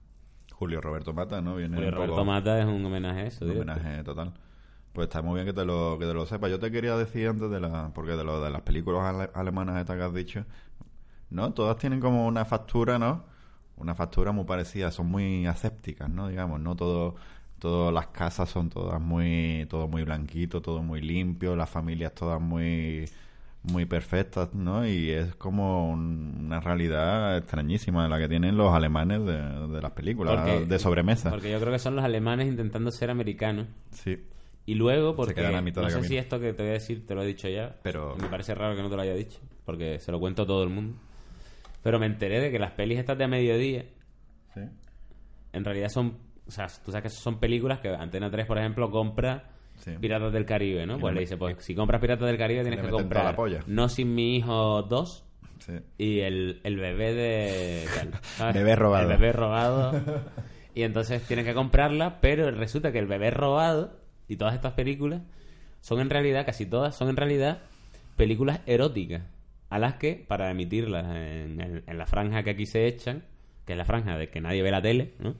Julio Roberto Mata, ¿no? Viene Julio un poco- Roberto Mata es un homenaje a eso, un directo. homenaje total. Pues está muy bien que te lo que te lo sepas. Yo te quería decir antes de la... Porque de, lo, de las películas ale- alemanas estas que has dicho, ¿no? Todas tienen como una factura, ¿no? Una factura muy parecida. Son muy asépticas, ¿no? Digamos, no todo... todas las casas son todas muy, todo muy blanquito, todo muy limpio, las familias todas muy, muy perfectas, ¿no? Y es como un- una realidad extrañísima la que tienen los alemanes de, de las películas, Porque- de sobremesa. Porque yo creo que son los alemanes intentando ser americanos. Sí. Y luego, porque quedan a mitad no de sé camino. si esto que te voy a decir te lo he dicho ya, Pero- me parece raro que no te lo haya dicho, porque se lo cuento a todo el mundo. Pero me enteré de que las pelis estas de a mediodía, Sí. en realidad son, o sea, tú sabes que son películas que Antena tres, por ejemplo, compra Sí. Piratas del Caribe, ¿no? Y Pues le le met- dice, pues si compras Piratas del Caribe tienes le que meten toda la comprar polla. No Sin Mi Hijo dos Sí. y el, el bebé de... tal, ¿sabes? Bebé robado. El bebé robado. Y entonces tienen que comprarla, pero resulta que el bebé robado y todas estas películas son en realidad, casi todas, son en realidad películas eróticas, a las que, para emitirlas en, en- en la franja que aquí se echan, que es la franja de que nadie ve la tele, ¿no?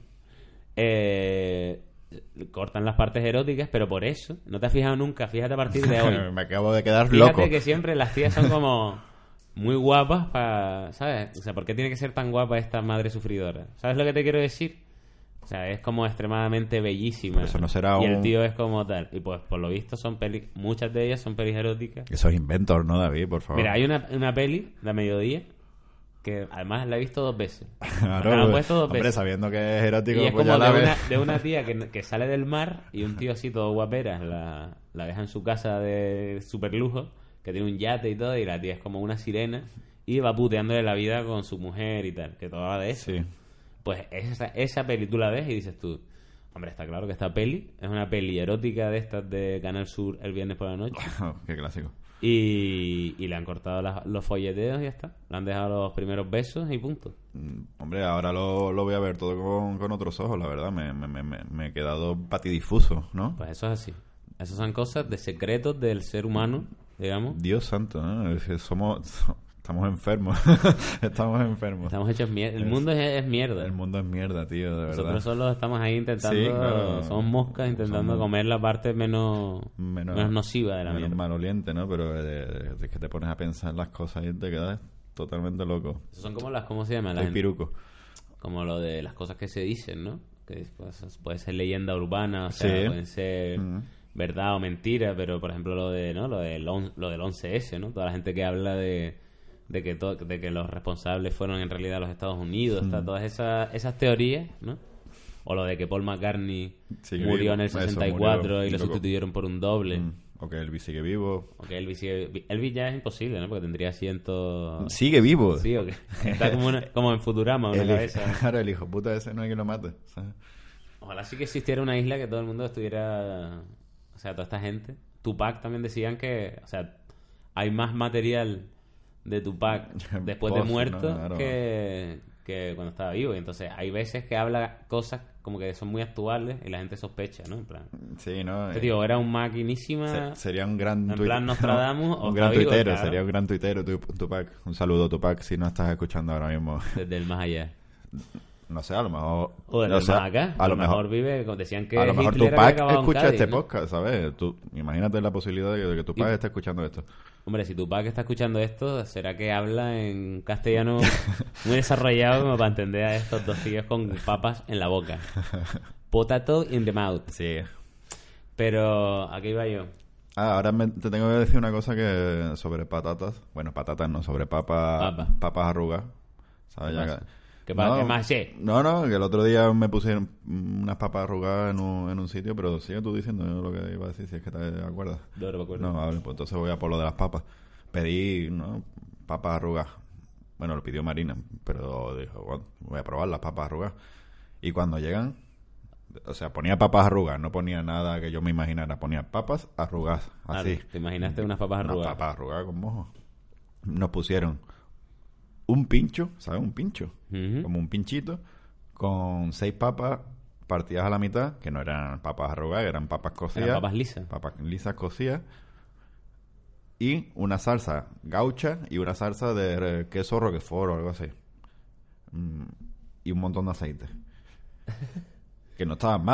Eh, cortan las partes eróticas, pero por eso, no te has fijado nunca, fíjate a partir de hoy. Me acabo de quedar Fíjate loco. que siempre las tías son como muy guapas para, ¿sabes? O sea, ¿por qué tiene que ser tan guapa esta madre sufridora? ¿Sabes lo que te quiero decir? O sea, es como extremadamente bellísima. Pero eso no será y el un- tío es como tal. Y pues, por lo visto, son peli... muchas de ellas son pelis eróticas. Esos inventos, ¿no, David? Por favor. Mira, hay una, una peli de mediodía que además la he visto dos veces. Claro, Me la han pues, puesto dos hombre, veces. sabiendo que es erótico, Y es pues como ya la de ves. una, de una tía que, que sale del mar y un tío así todo guaperas la, la deja en su casa de super lujo, que tiene un yate y todo, y la tía es como una sirena y va puteándole la vida con su mujer y tal, que todo va de eso. Sí. Pues esa, esa peli tú la ves y dices tú, hombre, está claro que esta peli es una peli erótica de estas de Canal Sur el viernes por la noche. Qué clásico. Y, y le han cortado las- los folleteos y ya está. Le han dejado los primeros besos y punto. Mm, Hombre, ahora lo, lo voy a ver todo con, con otros ojos, la verdad. Me, me, me, me he quedado patidifuso, ¿no? Pues eso es así. Esas son cosas de secretos del ser humano, digamos. Dios santo, ¿no? Es que somos... Estamos enfermos. Estamos enfermos. Estamos hechos mierda. El Es- mundo es, es mierda. El mundo es mierda, tío, de verdad. Nosotros solo estamos ahí intentando... Sí, claro. Somos moscas intentando Somos- comer la parte menos, Menos, menos nociva de la menos mierda. maloliente, ¿no? Pero eh, es que te pones a pensar las cosas y te quedas totalmente loco. Esas son como las... ¿Cómo se llaman? Las, Estoy piruco. como lo de las cosas que se dicen, ¿no? Que pues, puede ser leyenda urbana, o sea, Sí. pueden ser Mm. verdad o mentira, pero por ejemplo lo de, ¿no? Lo del on- lo del once ese, ¿no? Toda la gente que habla de de que to- de que los responsables fueron en realidad los Estados Unidos, está, todas esas esas teorías, ¿no? O lo de que Paul McCartney Sigue murió vivo. en el Eso, sesenta y cuatro murió y lo y lo- sustituyeron por un doble. Mm. O que Elvis sigue vivo. O que Elvis, sigue- Elvis ya es imposible, ¿no? Porque tendría ciento... Sigue vivo. Sí, o que está como, una- como en Futurama, una el, cabeza. Claro, el hijo puta ese no hay que lo mate. ¿sabes? Ojalá sí que existiera una isla que todo el mundo estuviera... O sea, toda esta gente. Tupac también decían que... O sea, hay más material de Tupac después de Post, ¿no? muerto Claro. que, que cuando estaba vivo. Y entonces hay veces que habla cosas como que son muy actuales y la gente sospecha, ¿no? En plan... Sí, ¿no? Este Eh, tío era un maquinísima... se- sería un gran en tuit- plan Nostradamus o un gran está vivo, tuitero, claro. sería un gran tuitero tu- Tupac. Un saludo Tupac si no estás escuchando ahora mismo. Desde el más allá. No sé, a lo mejor O desde o el sea, más acá. a lo mejor vive... Decían que a lo mejor Hitler había Tupac acabado en escucha Cádiz, este ¿no? podcast, ¿sabes? Tú, imagínate la posibilidad de que, de que Tupac Y- esté escuchando esto. Hombre, si Tupac está escuchando esto, ¿será que habla en castellano muy desarrollado como para entender a estos dos tíos con papas en la boca? Potato in the mouth. Sí. Pero, aquí iba yo. Ah, ahora me- te tengo que decir una cosa que sobre patatas. Bueno, patatas no, sobre papas Papa. papas arrugas. ¿Sabes? ¿Qué Ya pasa? que- ¿Qué pasa? No, ¿Qué más? Sí. No, no, que el otro día me pusieron unas papas arrugadas en un, en un sitio, pero sigue tú diciendo lo que iba a decir, si es que te acuerdas. No, no me acuerdo. No, vale, pues entonces voy a por lo de las papas. Pedí, ¿no? Papas arrugadas. Bueno, lo pidió Marina, pero dijo, bueno, voy a probar las papas arrugadas. Y cuando llegan, o sea, ponía papas arrugadas, no ponía nada que yo me imaginara, ponía papas arrugadas, así. Claro, ¿te imaginaste unas papas Unas arrugadas? papas arrugadas con mojo. Nos pusieron un pincho, ¿sabes? Un pincho, Ujú. como un pinchito, con seis papas partidas a la mitad, que no eran papas arrugadas, eran papas cocidas. Eran papas lisas. Papas lisas cocidas. Y una salsa gaucha y una salsa de eh, queso roquefort o algo así. Mm, y un montón de aceite. Que no estaban malas.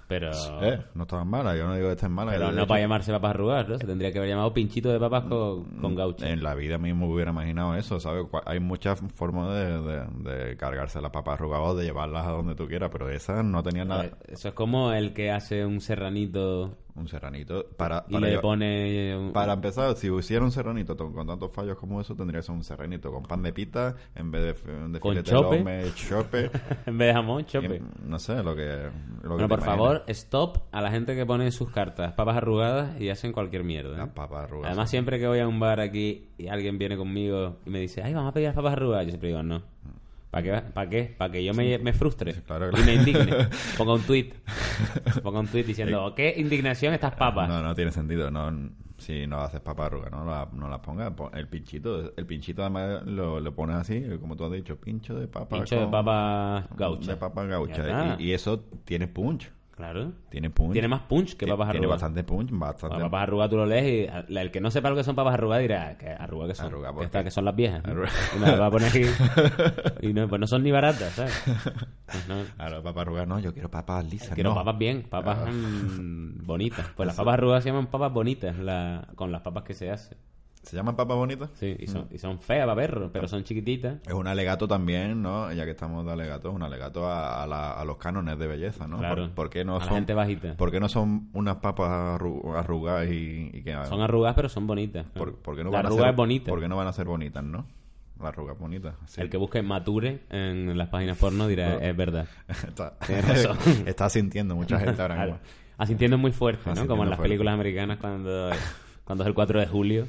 Pero... Eh, no estaban malas, yo no digo que estén malas. Pero de no hecho, para llamarse papas arrugadas, ¿no? Se tendría que haber llamado pinchito de papas con, con gaucho. En la vida mismo hubiera imaginado eso, ¿sabes? Cua- Hay muchas formas de, de, de cargarse las papas arrugadas o de llevarlas a donde tú quieras, pero esas no tenían nada. Eh, Eso es como el que hace un serranito Un serranito. Para, y para, le llevar- pone... un- para empezar, si hiciera un serranito to- con tantos fallos como eso, tendría que ser un serranito con pan de pita en vez de, f- de Con filete chope. de lomo, chope. en vez de jamón, chope. Y, no sé, lo que... Lo Bueno, que te por imagines. favor, stop a la gente que pone en sus cartas papas arrugadas y hacen cualquier mierda. ¿eh? Las papas arrugadas. Además, siempre que voy a un bar aquí y alguien viene conmigo y me dice, ay, vamos a pedir las papas arrugadas, yo siempre digo, no. ¿Para qué? ¿Para qué? Para que yo me, me frustre Sí, claro, y claro. me indigne. Ponga un tweet. Ponga un tweet diciendo, ¿qué indignación estas papas? No, no tiene sentido. No, si no haces papas arrugas, no, la- no las pongas. Pon- El pinchito, el pinchito además lo, lo pones así, como tú has dicho, pincho de papa. Pincho de con- papas gaucha. De papa Ya gaucha. está. Y, y eso tiene punch. Claro. Tiene punch. Tiene más punch que Ti- papas Tiene arrugadas. bastante punch, bastante. Las papas arrugadas tú lo lees y a- la- el que no sepa lo que son papas arrugadas dirá que arrugadas que son, Arrugadas, que, ¿por está- qué? que son las viejas, ¿no? Arrugadas. Y me las va a poner aquí y no, pues no son ni baratas, ¿sabes? Pues no. Claro, papas arrugadas no, yo quiero papas lisas. Quiero no. papas bien, papas Ah. mm, bonitas. Pues las papas arrugadas se llaman papas bonitas la, con las papas que se hacen. ¿Se llaman papas bonitas? Sí, y Mm. son, y son feas para perros, pero son chiquititas. Es un alegato también, ¿no? Ya que estamos de alegato, es un alegato a, a la- a los cánones de belleza, ¿no? Claro. ¿Por, por qué no A la son, gente bajita. ¿Por qué no son unas papas arru- arrugadas y, y que... Son arrugadas, pero son bonitas. por, por qué no la van a arruga ser, es bonita. ¿Por qué no van a ser bonitas, no? Las arrugas bonitas. Sí. El que busque mature en las páginas porno dirá, No. es verdad. está, Tienes razón. está sintiendo mucha gente ahora mismo. Claro. Asintiendo muy fuerte, ¿no? Asintiendo Como en las fuerte. películas americanas cuando, cuando es el cuatro de julio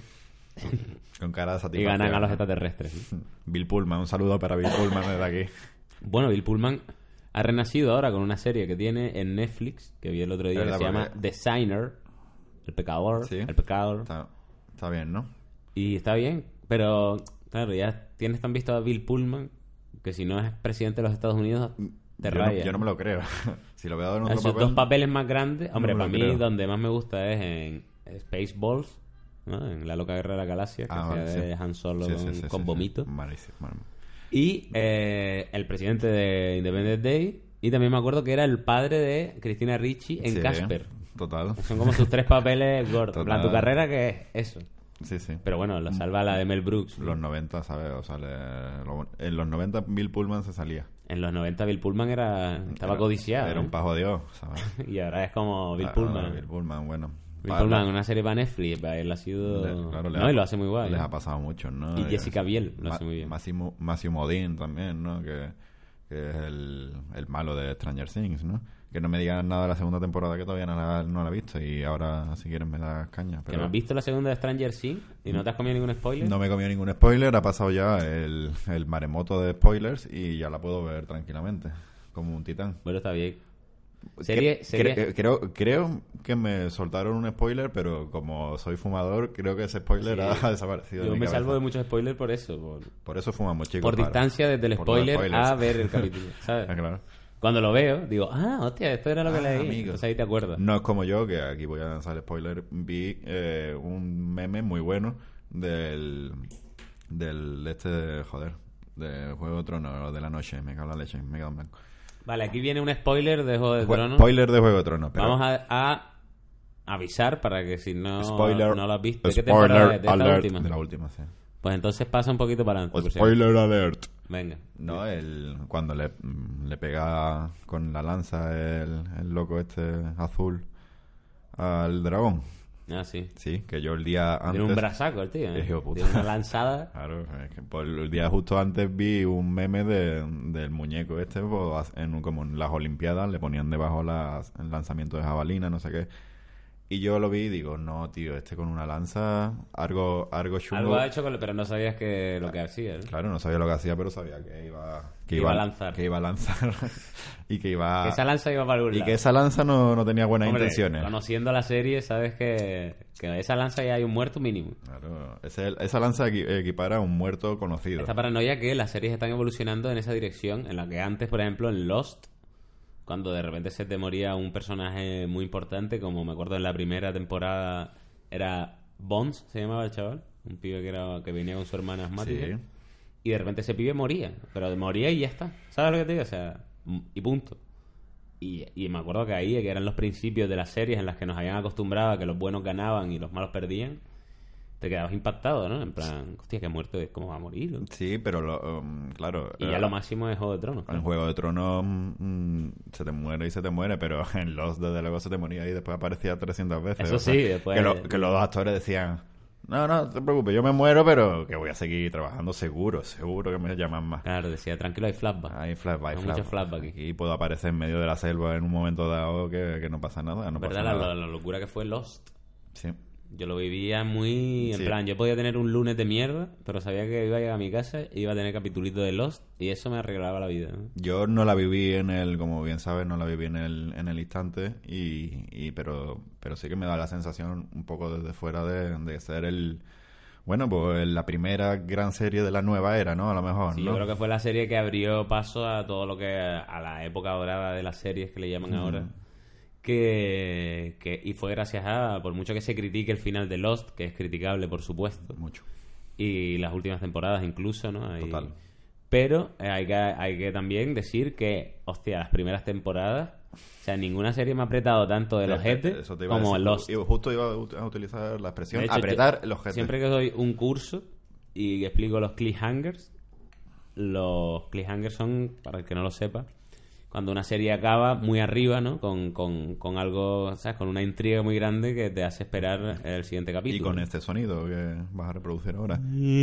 Con cara de y satisfacción. ganan a los extraterrestres. ¿no? Bill Pullman, un saludo para Bill Pullman desde aquí. Bueno, Bill Pullman ha renacido ahora con una serie que tiene en Netflix, que vi el otro día, Es que se verdad, llama porque- Designer, el pecador, Sí. el pecador. Está, está bien, ¿no? Y está bien, pero claro, ya tienes tan visto a Bill Pullman que si no es presidente de los Estados Unidos, te yo, no, raya. yo no me lo creo. Si lo veo en En otro sus papel... dos papeles más grandes, hombre, me lo para mí creo. donde más me gusta es en Spaceballs, ¿no? En La Loca Guerra de la Galaxia, que Ah, hacía vale, de sí. Han Solo Sí, con, sí, sí, con sí, vomito. sí. Malísimo, mal- Y eh, el presidente de Independence Day. Y también me acuerdo que era el padre de Cristina Ricci en Sí, Casper. Total. Son como sus tres papeles gordos. En plan, tu Total. carrera que es eso. Sí, sí. Pero bueno, lo salva la de Mel Brooks. Los noventa, ¿sabes? O sea, le- lo- en los noventa Bill Pullman se salía. En los noventa Bill Pullman era estaba Era- codiciado. Era un ¿eh? pajo de Dios, ¿sabes? Y ahora es como Bill Ah, Pullman. Bill Pullman, bueno. Bill Para- Pullman, una serie para Netflix, para él ha sido... le- claro, le no, ha- y lo hace muy guay. Les ¿eh? ha pasado mucho, ¿no? Y Eh, Jessica Biel lo Ma- hace muy bien. Massimo, Massimo Modin también, ¿no? Que, que es el, el malo de Stranger Things, ¿no? Que no me digan nada de la segunda temporada que todavía no la, no la he visto y ahora si quieren me das caña. ¿Que Pero no has visto la segunda de Stranger Things y no te has comido ningún spoiler? no me he comido ningún spoiler, ha pasado ya el, el maremoto de spoilers y ya la puedo ver tranquilamente, como un titán. Bueno, está bien. Serie, Cre- serie... cre- creo, creo que me soltaron un spoiler, pero como soy fumador, creo que ese spoiler Sí. ha desaparecido. de Yo mi me cabeza. salvo de muchos spoilers por eso. Por, Por eso fumamos, chicos. por para- distancia desde el por los spoiler spoilers. a ver el capítulo. ¿Sabes? Ah, claro. Cuando lo veo, digo, ah, hostia, esto era lo que Ah, leí. amigo. Entonces ahí te acuerdas. No es como yo, que aquí voy a lanzar el spoiler. Vi eh, un meme muy bueno del. del. de este. joder. de Juego de Tronos de la noche. Me cago en la leche, me cago en blanco. Vale, aquí viene un spoiler de Juego de Jue- Tronos. Spoiler de Juego de Tronos. Pero Vamos a, a avisar para que si no, spoiler, no lo has visto. ¿De qué temporada spoiler es? ¿De esta alert. última? De la última, sí. Pues entonces pasa un poquito para adelante. por si Spoiler alert. acaso. Venga. No, el, cuando le, le pega con la lanza el, el loco este azul al dragón. Ah, sí. Sí, que yo el día antes... Tiene un brazaco el tío, ¿eh? Hijo de puta. Tiene una lanzada. Claro, es que por el día justo antes vi un meme de, del muñeco este, pues, en un- como en las Olimpiadas le ponían debajo las, el lanzamiento de jabalina, no sé qué. Y yo lo vi y digo, no, tío, este con una lanza, algo, algo chungo. Algo ha hecho, con, pero no sabías que lo que hacía. ¿eh? Claro, no sabía lo que hacía, pero sabía que iba, que Iba a lanzar. Que iba a lanzar. y que iba... Que esa lanza iba para algún y lado. que esa lanza no, no tenía buenas Hombre, intenciones. conociendo la serie, sabes que, que esa lanza ya hay un muerto mínimo. Claro, ese- esa lanza equi- equipara a un muerto conocido. Esta paranoia que las series están evolucionando en esa dirección, en la que antes, por ejemplo, en Lost, cuando de repente se te moría un personaje muy importante, como me acuerdo en la primera temporada, era Bones, se llamaba el chaval, un pibe que era que venía con su hermana asmática, Sí. y de repente ese pibe moría, pero moría y ya está. ¿Sabes lo que te digo? O sea, m- y punto. Y, y me acuerdo que ahí, que eran los principios de las series en las que nos habían acostumbrado a que los buenos ganaban y los malos perdían, te quedabas impactado, ¿no? En plan, hostia, que muerto, ¿cómo va a morir? Sí, pero lo, um, claro. Y ya lo máximo es Juego de Tronos. Claro. En Juego de Tronos mm, se te muere y se te muere, pero en Lost desde luego se te moría y después aparecía trescientas veces. Eso o sea, sí, después... Que, lo, que los dos actores decían, no, no, no te preocupes, yo me muero, pero que voy a seguir trabajando seguro, seguro que me llaman más. Claro, decía, tranquilo, hay flashback. Hay flashback, hay Hay flashback. mucho flashback aquí. Y puedo aparecer en medio de la selva en un momento dado que, que no pasa nada, no ¿Verdad pasa la, nada. la, la locura que fue Lost? Sí. Yo lo vivía muy... En Sí. plan, yo podía tener un lunes de mierda, pero sabía que iba a llegar a mi casa y iba a tener capitulito de Lost y eso me arreglaba la vida, ¿no? Yo no la viví en el, como bien sabes, no la viví en el, en el instante, y, y pero, pero sí que me da la sensación un poco desde fuera de, de ser el, bueno, pues la primera gran serie de la nueva era, ¿no? A lo mejor, Sí, ¿no? yo creo que fue la serie que abrió paso a todo lo que... a la época dorada de las series que le llaman Mm. ahora. Que, que... Y fue gracias a... Por mucho que se critique el final de Lost, que es criticable, por supuesto. Mucho. Y las últimas temporadas incluso, ¿no? Hay- Total. Pero eh, hay que, hay que también decir que, hostia, las primeras temporadas... O sea, ninguna serie me ha apretado tanto de los jetes Eso te iba a como decir. Lost. Iba- Justo iba a ut- a utilizar la expresión De hecho, apretar yo- los jetes. Siempre que doy un curso y explico los cliffhangers, los cliffhangers son, para el que no lo sepa, cuando una serie acaba muy arriba, ¿no? Con, con, con algo, ¿sabes? Con una intriga muy grande que te hace esperar el siguiente capítulo. Y con este sonido que vas a reproducir ahora.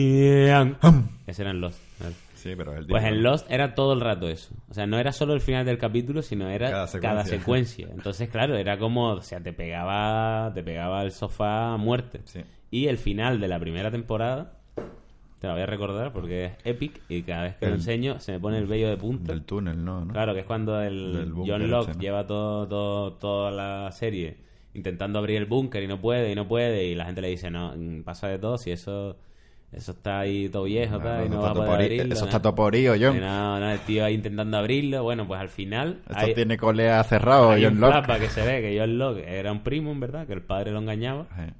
Ese era en Lost. ¿vale? Sí, pero el Pues tío- en Lost era todo el rato eso. O sea, no era solo el final del capítulo, sino era Cada cada secuencia. secuencia. Entonces, claro, era como, o sea, te pegaba, te pegaba el sofá a muerte. Sí. Y el final de la primera temporada, te la voy a recordar porque es epic y cada vez que lo El- enseño se me pone el vello de punta. Del túnel, ¿no? ¿no? Claro, que es cuando el Del búnker John Locke ese, ¿no? lleva todo, todo, toda la serie intentando abrir el búnker y no puede, y no puede, y la gente le dice, no, mm, pasa de todo, si eso eso está ahí todo viejo, No, tal, y eso no está va a todo poder por- abrirlo. eso ¿no? está todo porío, John. Y no, no, el tío ahí intentando abrirlo. Bueno, pues al final Esto hay, tiene colea cerrado, hay John un Locke. flashback que se ve que John Locke era un primo, en verdad, que el padre lo engañaba. Sí.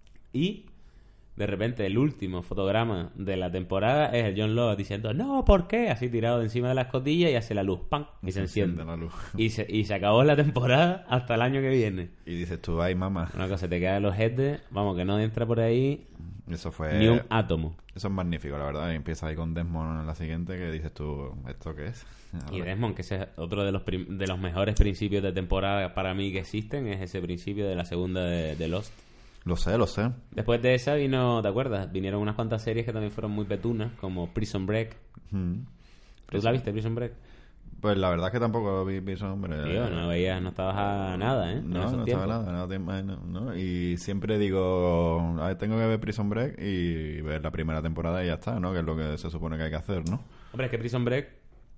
Y de repente el último fotograma de la temporada es el John Locke diciendo, no, ¿por qué? Así tirado de encima de la escotilla y hace la luz, ¡pam! Y se enciende. la luz. Y se, y se acabó la temporada hasta el año que viene. Y dices tú, ay, mamá. Una cosa, te queda en los jetes, vamos, que no entra por ahí Eso fue... ni un átomo. Eso es magnífico, la verdad. Y empieza ahí con Desmond en la siguiente, que dices tú, ¿esto qué es? Y Desmond, que ese es otro de los, prim- de los mejores principios de temporada para mí que existen, es ese principio de la segunda de, de Lost. Lo sé, lo sé. Después de esa vino, ¿te acuerdas? Vinieron unas cuantas series que también fueron muy petunas, como Prison Break. Mm. ¿Tú la viste, Prison Break? Pues la verdad es que tampoco vi, vi ese hombre. Tío, no veías, no estabas a nada, ¿eh? En No, esos no tiempos. estaba nada, nada te imagino, ¿no? Y siempre digo, a ver, tengo que ver Prison Break y ver la primera temporada y ya está, ¿no? Que es lo que se supone que hay que hacer, ¿no? Hombre, es que Prison Break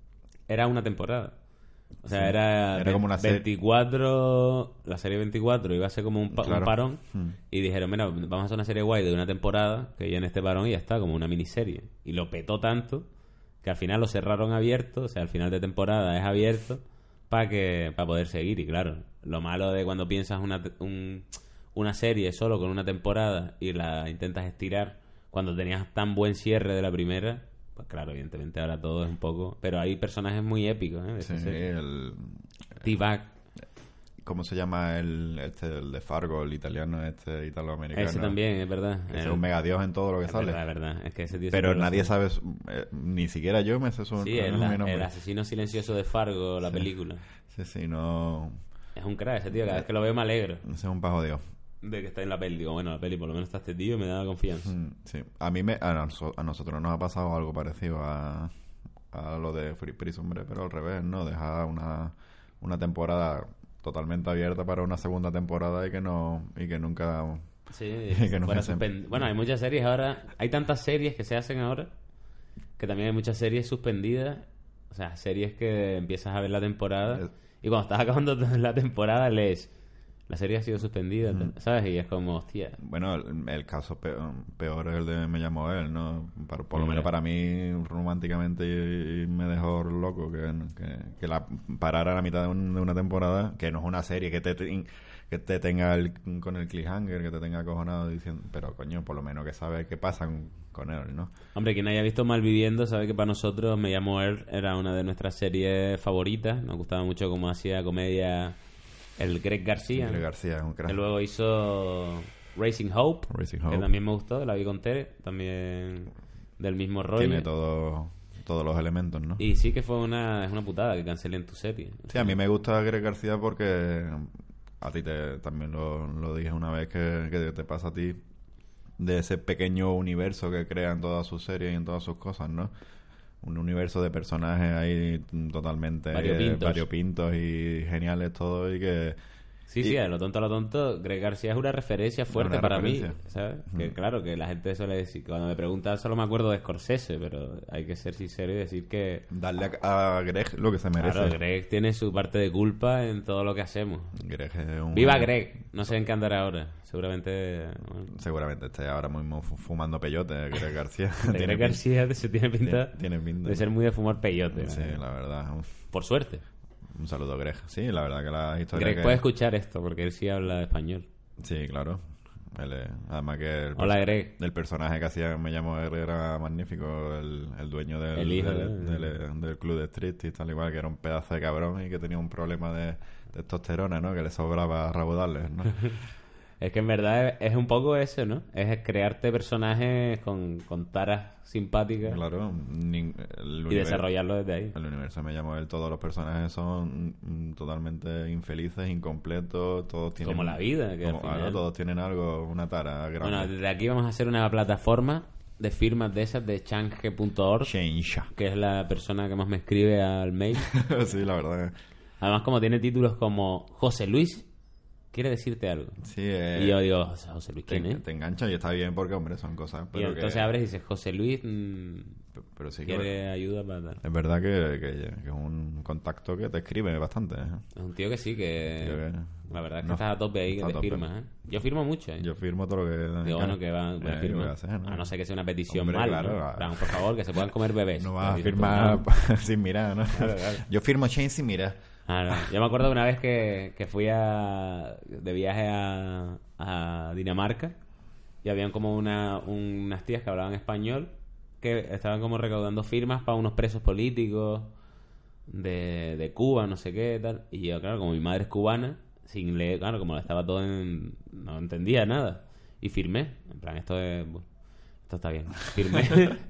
era una temporada. O sea, Sí. era, Era como una serie. veinticuatro, la serie veinticuatro iba a ser como un, pa- un Claro. parón. Hmm. Y dijeron, mira, vamos a hacer una serie guay de una temporada que ya en este parón y ya está, como una miniserie. Y lo petó tanto que al final lo cerraron abierto, o sea, al final de temporada es abierto para que para poder seguir. Y claro, lo malo de cuando piensas una, te- un- una serie solo con una temporada y la intentas estirar cuando tenías tan buen cierre de la primera, pues claro, evidentemente ahora todo es un poco... Pero hay personajes muy épicos, ¿eh? De esa Sí, serie. el... T-Bag, ¿Cómo se llama el este el de Fargo, el italiano este italoamericano? ese también, es verdad. Que es El- un megadios en todo lo que es sale. verdad, es verdad. Es que ese tío Pero siempre lo nadie sabe. sabe, su- eh, ni siquiera yo me sé su Sí, mi el, nombre. el asesino silencioso de Fargo, la Sí. película. Sí, sí, no... Es un crack ese tío, cada vez que lo veo me alegro Ese es un pajo Dios. de que está en la peli. Digo, bueno, la peli por lo menos está este tío y me da confianza. Mm, sí. A mí me, a, noso- a nosotros nos ha pasado algo parecido a, a lo de Free Prison Break, pero al revés, ¿no? Dejar una, una temporada totalmente abierta para una segunda temporada y que no y que nunca Sí, que si no fuera me hacen- suspen- Bueno, hay muchas series ahora. Hay tantas series que se hacen ahora que también hay muchas series suspendidas. O sea, series que empiezas a ver la temporada Es- y cuando estás acabando la temporada lees la serie ha sido suspendida, Mm. ¿sabes? Y es como, hostia. Bueno, el, el caso peor, peor es el de Me llamo él, ¿no? Por, por lo Hombre. menos para mí, románticamente, y, y me dejó loco que, que, que la parara a la mitad de, un- de una temporada, que no es una serie que te, te- que te tenga el- con el cliffhanger, que te tenga acojonado diciendo, pero coño, por lo menos que sabes qué pasa con, con él, ¿no? Hombre, quien haya visto Malviviendo sabe que para nosotros Me llamo él era una de nuestras series favoritas. Nos gustaba mucho cómo hacía comedia el Greg García. Greg ¿no? García es un crack. Que luego hizo Racing Hope, Racing que Hope. también me gustó, la vi con Tere, también del mismo rollo. Tiene todo, todos los elementos, ¿no? Y sí que fue una, es una putada que cancelen tu serie. Sí, a mí me gusta Greg García porque a ti te, también lo, lo dije una vez que, que te pasa a ti, de ese pequeño universo que crea en todas sus series y en todas sus cosas, ¿no? Un universo de personajes ahí totalmente Variopintos. variopintos y geniales todos, y que Sí, y- sí, a lo tonto, a lo tonto, Greg García es una referencia fuerte Una para referencia. mí, ¿sabes? Ujú. Que claro, que la gente suele decir, cuando me preguntan solo me acuerdo de Scorsese, pero hay que ser sincero y decir que, darle a, a Greg lo que se merece. claro, Greg tiene su parte de culpa en todo lo que hacemos. Greg es un... ¡Viva Greg! No sé en qué andará ahora. Seguramente... bueno, Seguramente esté ahora mismo fu- fumando peyote, Greg García. de Greg pin- García se tiene pinta tiene- tiene pinta. de ser muy de fumar peyote. Sí, ¿no? la verdad. Un, Por suerte. un saludo, Greg. Sí, la verdad que la historia Greg que... puede escuchar esto porque él sí habla español. Sí, claro. Él es- además que el, Hola, Greg. el personaje que hacía Me llamo R era magnífico, el, el dueño del, El hijo, del, ¿no? del- del club de street y tal igual, que era un pedazo de cabrón y que tenía un problema de testosterona, ¿no? Que le sobraba raudales, ¿no? Es que en verdad es, es un poco eso, ¿no? Es crearte personajes con, con taras simpáticas Claro. nin- el y univer- desarrollarlo desde ahí. El universo Me llamo él, todos los personajes son mm, totalmente infelices, incompletos, todos tienen... Como la vida, que al como- final- claro, todos tienen algo, una tara grande. Bueno, desde aquí vamos a hacer una plataforma de firmas de esas de change punto org, Change. que es la persona que más me escribe al mail. Sí, la verdad. Además, como tiene títulos como José Luis, quiere decirte algo. Sí, eh, Y yo digo, José José Luis, te, ¿quién es? te engancha y está bien porque, hombre, son cosas. Y Pero entonces que, abres y dices, José Luis mm, pero sí que quiere ayuda para tal. es verdad que, que- que es un contacto que te escribe bastante. ¿eh? Es un tío que sí, que... Tío que- La verdad es que no, estás a tope ahí está a de tope. firmas, ¿eh? Yo firmo mucho, ¿eh? Yo firmo todo lo que... Digo, bueno, que va, voy a Eh, firmar. ¿qué voy a hacer, no? A no ser que sea una petición Hombre, mal, claro, ¿no? a- En plan, por favor, que se puedan comer bebés. No vas a Dices, firmar pues, no. sin mirar, ¿no? Claro, claro. Yo firmo Chain sin mirar. Ah, no. Yo me acuerdo de una vez que, que fui a, de viaje a, a Dinamarca y habían como una, unas tías que hablaban español que estaban como recaudando firmas para unos presos políticos de, de Cuba, no sé qué, tal. Y yo, claro, como mi madre es cubana, sin leer, claro, como estaba todo en... no entendía nada. Y firmé. En plan, esto es... bueno, esto está bien. Firmé.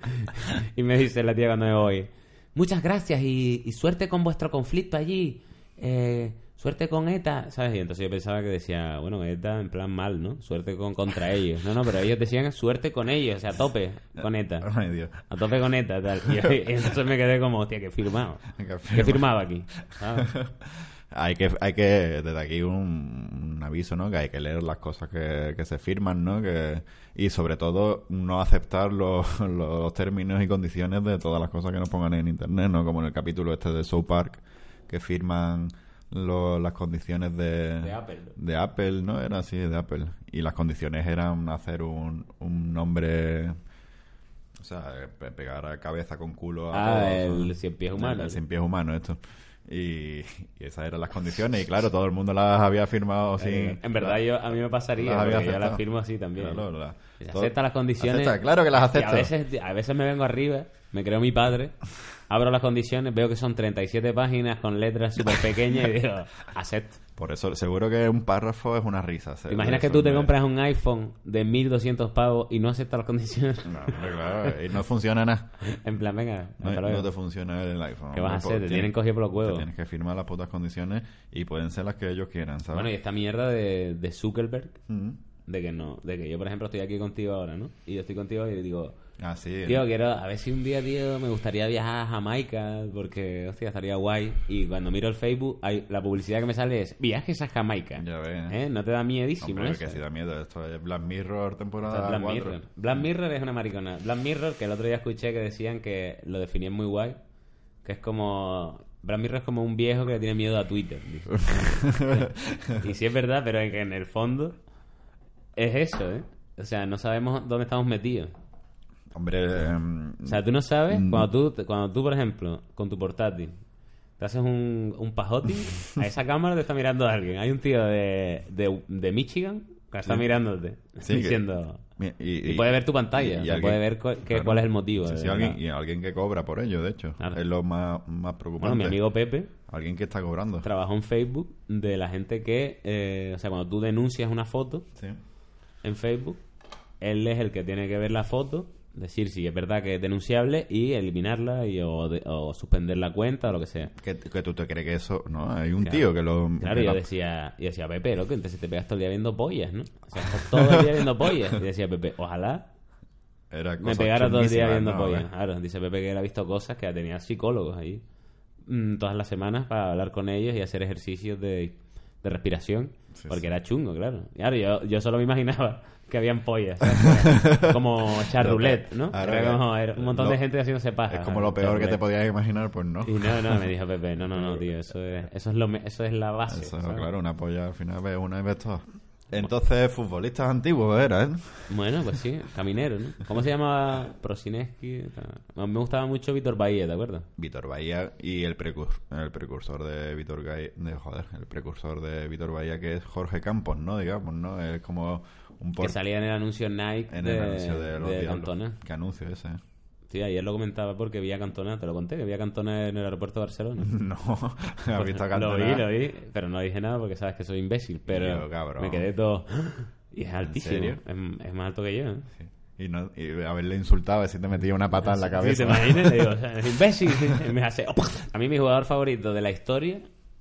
Y me dice la tía cuando me voy, muchas gracias y, y suerte con vuestro conflicto allí. Eh, suerte con ETA, ¿sabes? Y entonces yo pensaba que decía, bueno, ETA en plan mal, ¿no? Suerte con contra ellos. No, no, pero ellos decían suerte con ellos, o sea, a tope con ETA. Ay, Dios. A tope con ETA, tal. Y, yo- y entonces me quedé como, hostia, que firmado. Que ¿Qué firma. firmaba aquí? ¿Sabes? Hay que, hay que, desde aquí un, un aviso, ¿no? Que hay que leer las cosas que, que se firman, ¿no? Que, y sobre todo no aceptar los, los términos y condiciones de todas las cosas que nos pongan en internet, ¿no? Como en el capítulo este de South Park, que firman lo- las condiciones de, De Apple. de Apple, ¿no? Era así, de Apple. Y las condiciones eran hacer un, un nombre... O sea, pe- pegar a cabeza con culo a Ah, todos, el ¿no? cien pies humano. El, el cien pies humano, esto. Y, y esas eran las condiciones. Y claro, todo el mundo las había firmado sin... Eh, en verdad, yo a mí me pasaría, las había porque yo las aceptado. firmo así también. Claro, la- Se todo- acepta las condiciones. Acepta, claro que las Y acepto. a veces, a veces me vengo arriba, me creo mi padre, abro las condiciones, veo que son treinta y siete páginas con letras súper pequeñas y digo, acepto. Por eso, seguro que un párrafo es una risa. ¿Te imaginas que tú te compras un iPhone de mil doscientos pavos y no aceptas las condiciones? No, hombre, claro, y no funciona nada. En plan, venga, No, hasta luego. no te funciona el iPhone. ¿Qué vas a Hombre, hacer? Te pues, tienen cogido por los te huevos. Tienes que firmar las putas condiciones y pueden ser las que ellos quieran, ¿sabes? Bueno, y esta mierda de, de Zuckerberg, Mm. de que no, de que yo, por ejemplo, estoy aquí contigo ahora, ¿no? Y yo estoy contigo y digo, Ah, sí. tío, quiero, a ver si un día, tío, me gustaría viajar a Jamaica, porque, hostia, estaría guay. Y cuando miro el Facebook, hay, la publicidad que me sale es viajes a Jamaica. Ya ves. ¿Eh? ¿No te da miedísimo Hombre, eso? que si da miedo. Esto es Black Mirror Esto temporada es Black cuatro. Mirror. Black Mirror es una maricona. Black Mirror, que el otro día escuché que decían que lo definían muy guay, que es como Black Mirror es como un viejo que le tiene miedo a Twitter. Dice. Y sí es verdad, pero es que en el fondo es eso, ¿eh? O sea, no sabemos dónde estamos metidos. Hombre... eh, O sea, tú no sabes, mm. cuando tú, cuando tú, por ejemplo, con tu portátil, te haces un, un pajotti, a esa cámara te está mirando alguien. Hay un tío de, de, de Michigan que está Sí. mirándote, Sí, diciendo... que- Y, y puede ver tu pantalla, y- y o sea, alguien- puede ver cu- que, claro. cuál es el motivo. Sí, de sí, verdad. alguien, y alguien que cobra por ello, de hecho. Claro. Es lo más, más preocupante. Bueno, mi amigo Pepe Alguien que está cobrando. trabajó en Facebook de la gente que... eh, o sea, cuando tú denuncias una foto Sí. en Facebook, él es el que tiene que ver la foto, decir si es verdad que es denunciable y eliminarla y, o, de- o suspender la cuenta o lo que sea. Que, que tú te crees que eso... No, hay un Claro. tío que lo... Claro, que y yo lo- decía, y decía, Pepe, loco, entonces te pegas todo el día viendo pollas, ¿no? O sea, estás todo el día viendo pollas. Y decía Pepe, ojalá Era me cosas pegara todo el día chunguísimas, viendo ¿no? pollas. Claro, dice Pepe que él ha visto cosas que tenía psicólogos ahí mm, todas las semanas para hablar con ellos y hacer ejercicios de, de respiración. Sí, porque sí. era chungo, claro. Y claro, yo, yo solo me imaginaba que habían pollas, ¿sabes? Como echar Lo roulette, que- ¿no? ahora Era que- como era un montón lo- de gente haciéndose paja. Es como lo peor que te podías podías imaginar, pues no. Y no, no, me dijo Pepe, no, no, no, tío, eso es, eso es, lo, me- eso es la base. Eso, ¿sabes? claro, una polla al final ves una y ves todo. Entonces, futbolistas antiguos era, ¿eh? Bueno, pues sí, caminero, ¿no? ¿Cómo se llama? Prosineski. Me gustaba mucho Víctor Bahía, ¿te acuerdas? Víctor Bahía y el, precur el precursor de Víctor Bahía, de, joder, el precursor de Víctor Bahía, que es Jorge Campos, ¿no? Digamos, ¿no? Es como un Que por... salía en el anuncio Nike en de, el anuncio de los de Diablos. Cantona. ¿Qué anuncio ese? Sí, ayer lo comentaba porque vi a Cantona, te lo conté, que vi a Cantona en el aeropuerto de Barcelona. No, has visto a Lo Cantona. vi, lo vi, pero no dije nada porque sabes que soy imbécil, pero Tío, cabrón. me quedé todo... Y es altísimo, serio? Es, es más alto que yo, ¿eh? Sí. Y, no, y haberle insultado, a ver si te metía una pata en la Sí, cabeza. ¿te imaginas? Le digo, o sea, es imbécil. Me hace... A mí mi jugador favorito de la historia,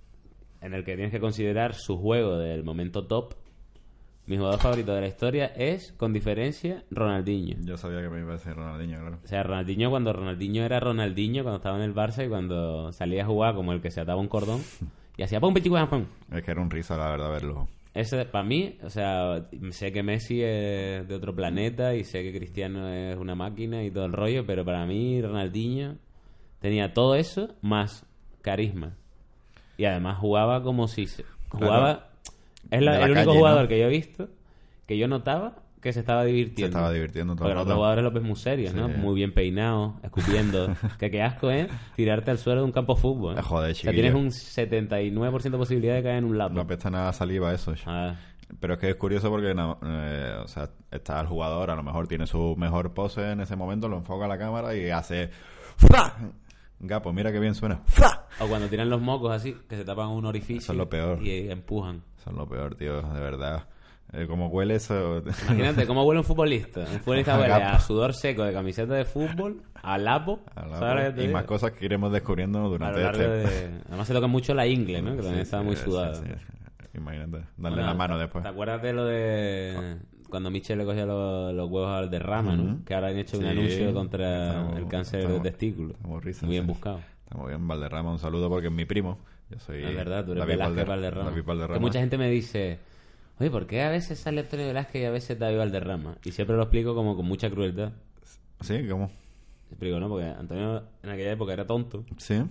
en el que tienes que considerar su juego del momento top, mi jugador favorito de la historia es, con diferencia, Ronaldinho. Yo sabía que me iba a decir Ronaldinho, claro. O sea, Ronaldinho cuando Ronaldinho era Ronaldinho, cuando estaba en el Barça y cuando salía a jugar como el que se ataba un cordón y hacía pum, pichicu, pum. Es que era un risa, la verdad, verlo. Ese, para mí, o sea, sé que Messi es de otro planeta y sé que Cristiano es una máquina y todo el rollo, pero para mí Ronaldinho tenía todo eso más carisma. Y además jugaba como si se, jugaba... Es la- De la el único calle, jugador ¿no? que yo he visto que yo notaba que se estaba divirtiendo. Se estaba divirtiendo todo Porque el los rato. otros jugadores los ves muy serios, ¿no? Sí. Muy bien peinados, escupiendo. que qué asco, ¿eh? Tirarte al suelo de un campo de fútbol. Eh, joder, O sea, chiquillo. tienes un setenta y nueve por ciento de posibilidad de caer en un lapo. No apesta nada a saliva eso. Ah, Pero es que es curioso porque no, eh, o sea, está el jugador, a lo mejor tiene su mejor pose en ese momento, lo enfoca a la cámara y hace ¡fra! Gapo, mira qué bien suena. ¡Fra! o cuando tiran los mocos así, que se tapan un orificio. Eso es lo peor. Y empujan. Eso es lo peor, tío, de verdad. Eh, como huele eso... Imagínate cómo huele un futbolista. Un futbolista A huele gapo. a sudor seco de camiseta de fútbol, a lapo. A la- ¿sabes lo que te y digo? más cosas que iremos descubriendo A durante lo largo este... de... Además se toca mucho la ingle, ¿no? Que también Sí, estaba sí, muy sí, sudada. sí. Imagínate, darle Bueno, la mano después. ¿Te acuerdas de lo de cuando Michel le cogía los, los huevos al derrama, ¿no? Ujú. Que ahora han hecho un Sí, anuncio contra estamos- el cáncer estamos- de testículo. estamos risas, Muy bien sí. buscado. Está muy bien, Valderrama, un saludo porque es mi primo. Yo soy Es verdad, tú eres David Velázquez Valder- Valderrama. David Valderrama. Que mucha gente me dice, oye, ¿por qué a veces sale Antonio Velázquez y a veces David Valderrama? Y siempre lo explico como con mucha crueldad. ¿Sí? ¿Cómo? Explico, ¿no? Porque Antonio en aquella época era tonto. ¿Sí?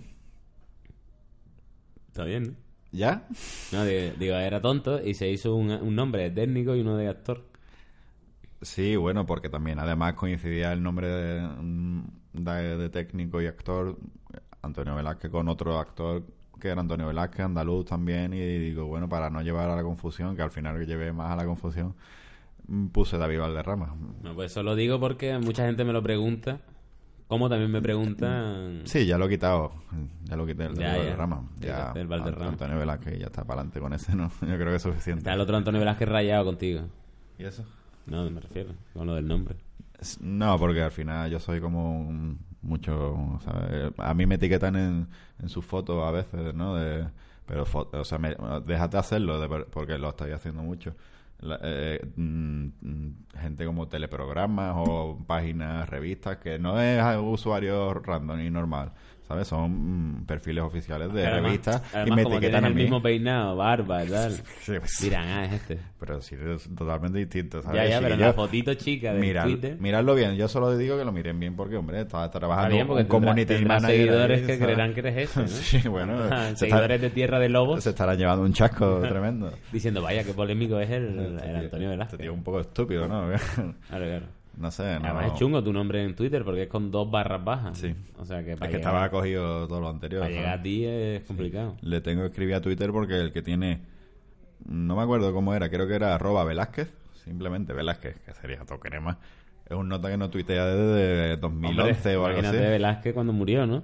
Está bien, ¿no? ¿Ya? No, digo, digo, era tonto y se hizo un, un nombre de técnico y uno de actor. Sí, bueno, porque también además coincidía el nombre de, de, de técnico y actor, Antonio Velázquez, con otro actor que era Antonio Velázquez, andaluz también, y digo, bueno, para no llevar a la confusión, que al final llevé más a la confusión, puse David Valderrama. No, pues eso lo digo porque mucha gente me lo pregunta. Como también me preguntan... Sí, ya lo he quitado, ya lo quité el de Ya, ya. Valderrama. Ya, Quítate el Valderrama. Antonio Velázquez ya está para adelante con ese, ¿no? Yo creo que es suficiente. Está el otro Antonio Velázquez rayado contigo. ¿Y eso? No, me refiero. Con lo del nombre. Es- No, porque al final yo soy como un- mucho... o sea, eh, a mí me etiquetan en, en sus fotos a veces, ¿no? De, pero, fo- o sea, me- déjate hacerlo de ver- porque lo estoy haciendo mucho. La- eh, mm, mm, gente como teleprogramas o páginas, revistas, que no es usuario random y normal. ¿sabes? Son mm, perfiles oficiales de Además- revistas y además, me como etiquetan tienes a el mí. mismo peinado, barba y tal, Sí, pues, dirán, ah, es este. pero sí, es totalmente distinto, ¿sabes? Ya, ya, pero en Chiquillo, la fotito chica de mirad- Twitter... miradlo bien. Yo solo digo que lo miren bien porque, hombre, está Está trabajando bien, porque un tendrá, community tendrá manager seguidores ahí, que ¿sabes? creerán que eres ese, ¿no? Sí, bueno, Ah, se seguidores está- de Tierra de Lobos se estarán llevando un chasco tremendo. diciendo, vaya, qué polémico es el, el Este tío- Antonio Velázquez. Este tío es un poco estúpido, ¿no? Claro, claro. No sé, no. Además es chungo tu nombre en Twitter porque es con dos barras bajas. Sí. O sea que Es para que llegar, estaba cogido todo lo anterior. para llegar a ¿sabes? ti es complicado. Le tengo que escribir a Twitter porque el que tiene... No me acuerdo cómo era, creo que era arroba Velázquez. Simplemente Velázquez, que sería todo crema. Es un nota que no tuitea desde dos mil once Hombre, o algo así. imagínate Velázquez cuando murió, ¿no?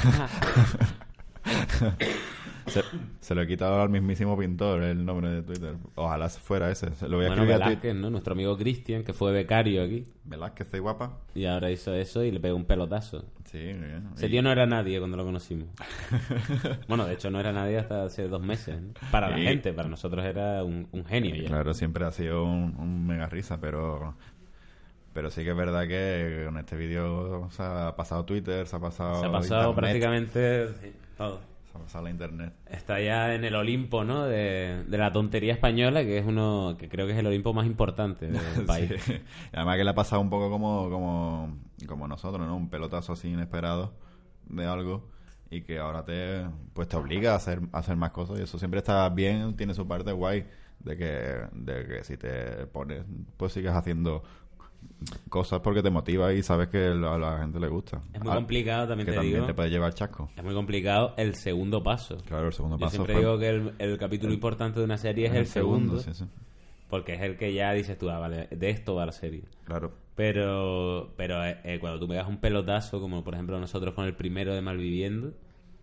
Se, se lo he quitado al mismísimo pintor el nombre de Twitter. Ojalá fuera ese. Se lo voy a Bueno, escribir a Velázquez, Twitter. ¿no? Nuestro amigo Cristian, que fue becario aquí. Velázquez, ¿estás guapa? Y ahora hizo eso y le pegó un pelotazo. Sí, bien. Ese Y- tío no era nadie cuando lo conocimos. Bueno, de hecho no era nadie hasta hace dos meses, ¿no? Para la Y- gente, para nosotros era un, un genio ya. Claro, siempre ha sido un, un mega risa, pero pero sí que es verdad que con este vídeo se ha pasado Twitter, se ha pasado Se ha pasado Internet, prácticamente sí, todo. se ha pasado la internet. Está ya en el Olimpo, ¿no? De, de la tontería española, que es uno que creo que es el Olimpo más importante del país. Sí. Y además que le ha pasado un poco como, como, como nosotros, ¿no? Un pelotazo así inesperado de algo y que ahora te pues te obliga a hacer, a hacer más cosas y eso siempre está bien, tiene su parte guay de que, de que si te pones, pues sigues haciendo cosas porque te motiva y sabes que a la gente le gusta. Es muy Ah, complicado, también que te también digo. te puede llevar chasco. Es muy complicado el segundo paso. Claro, el segundo Yo paso siempre fue digo que el, el capítulo importante de una serie es el segundo, sí, sí. porque es el que ya dices tú, ah, vale, de esto va la serie. Claro. Pero pero eh, eh, cuando tú pegas un pelotazo, como por ejemplo nosotros con el primero de Malviviendo,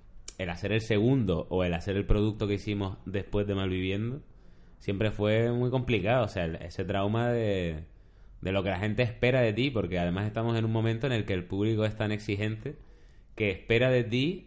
el hacer el segundo o el hacer el producto que hicimos después de Malviviendo, siempre fue muy complicado. O sea, el- ese trauma de, de lo que la gente espera de ti, porque además estamos en un momento en el que el público es tan exigente que espera de ti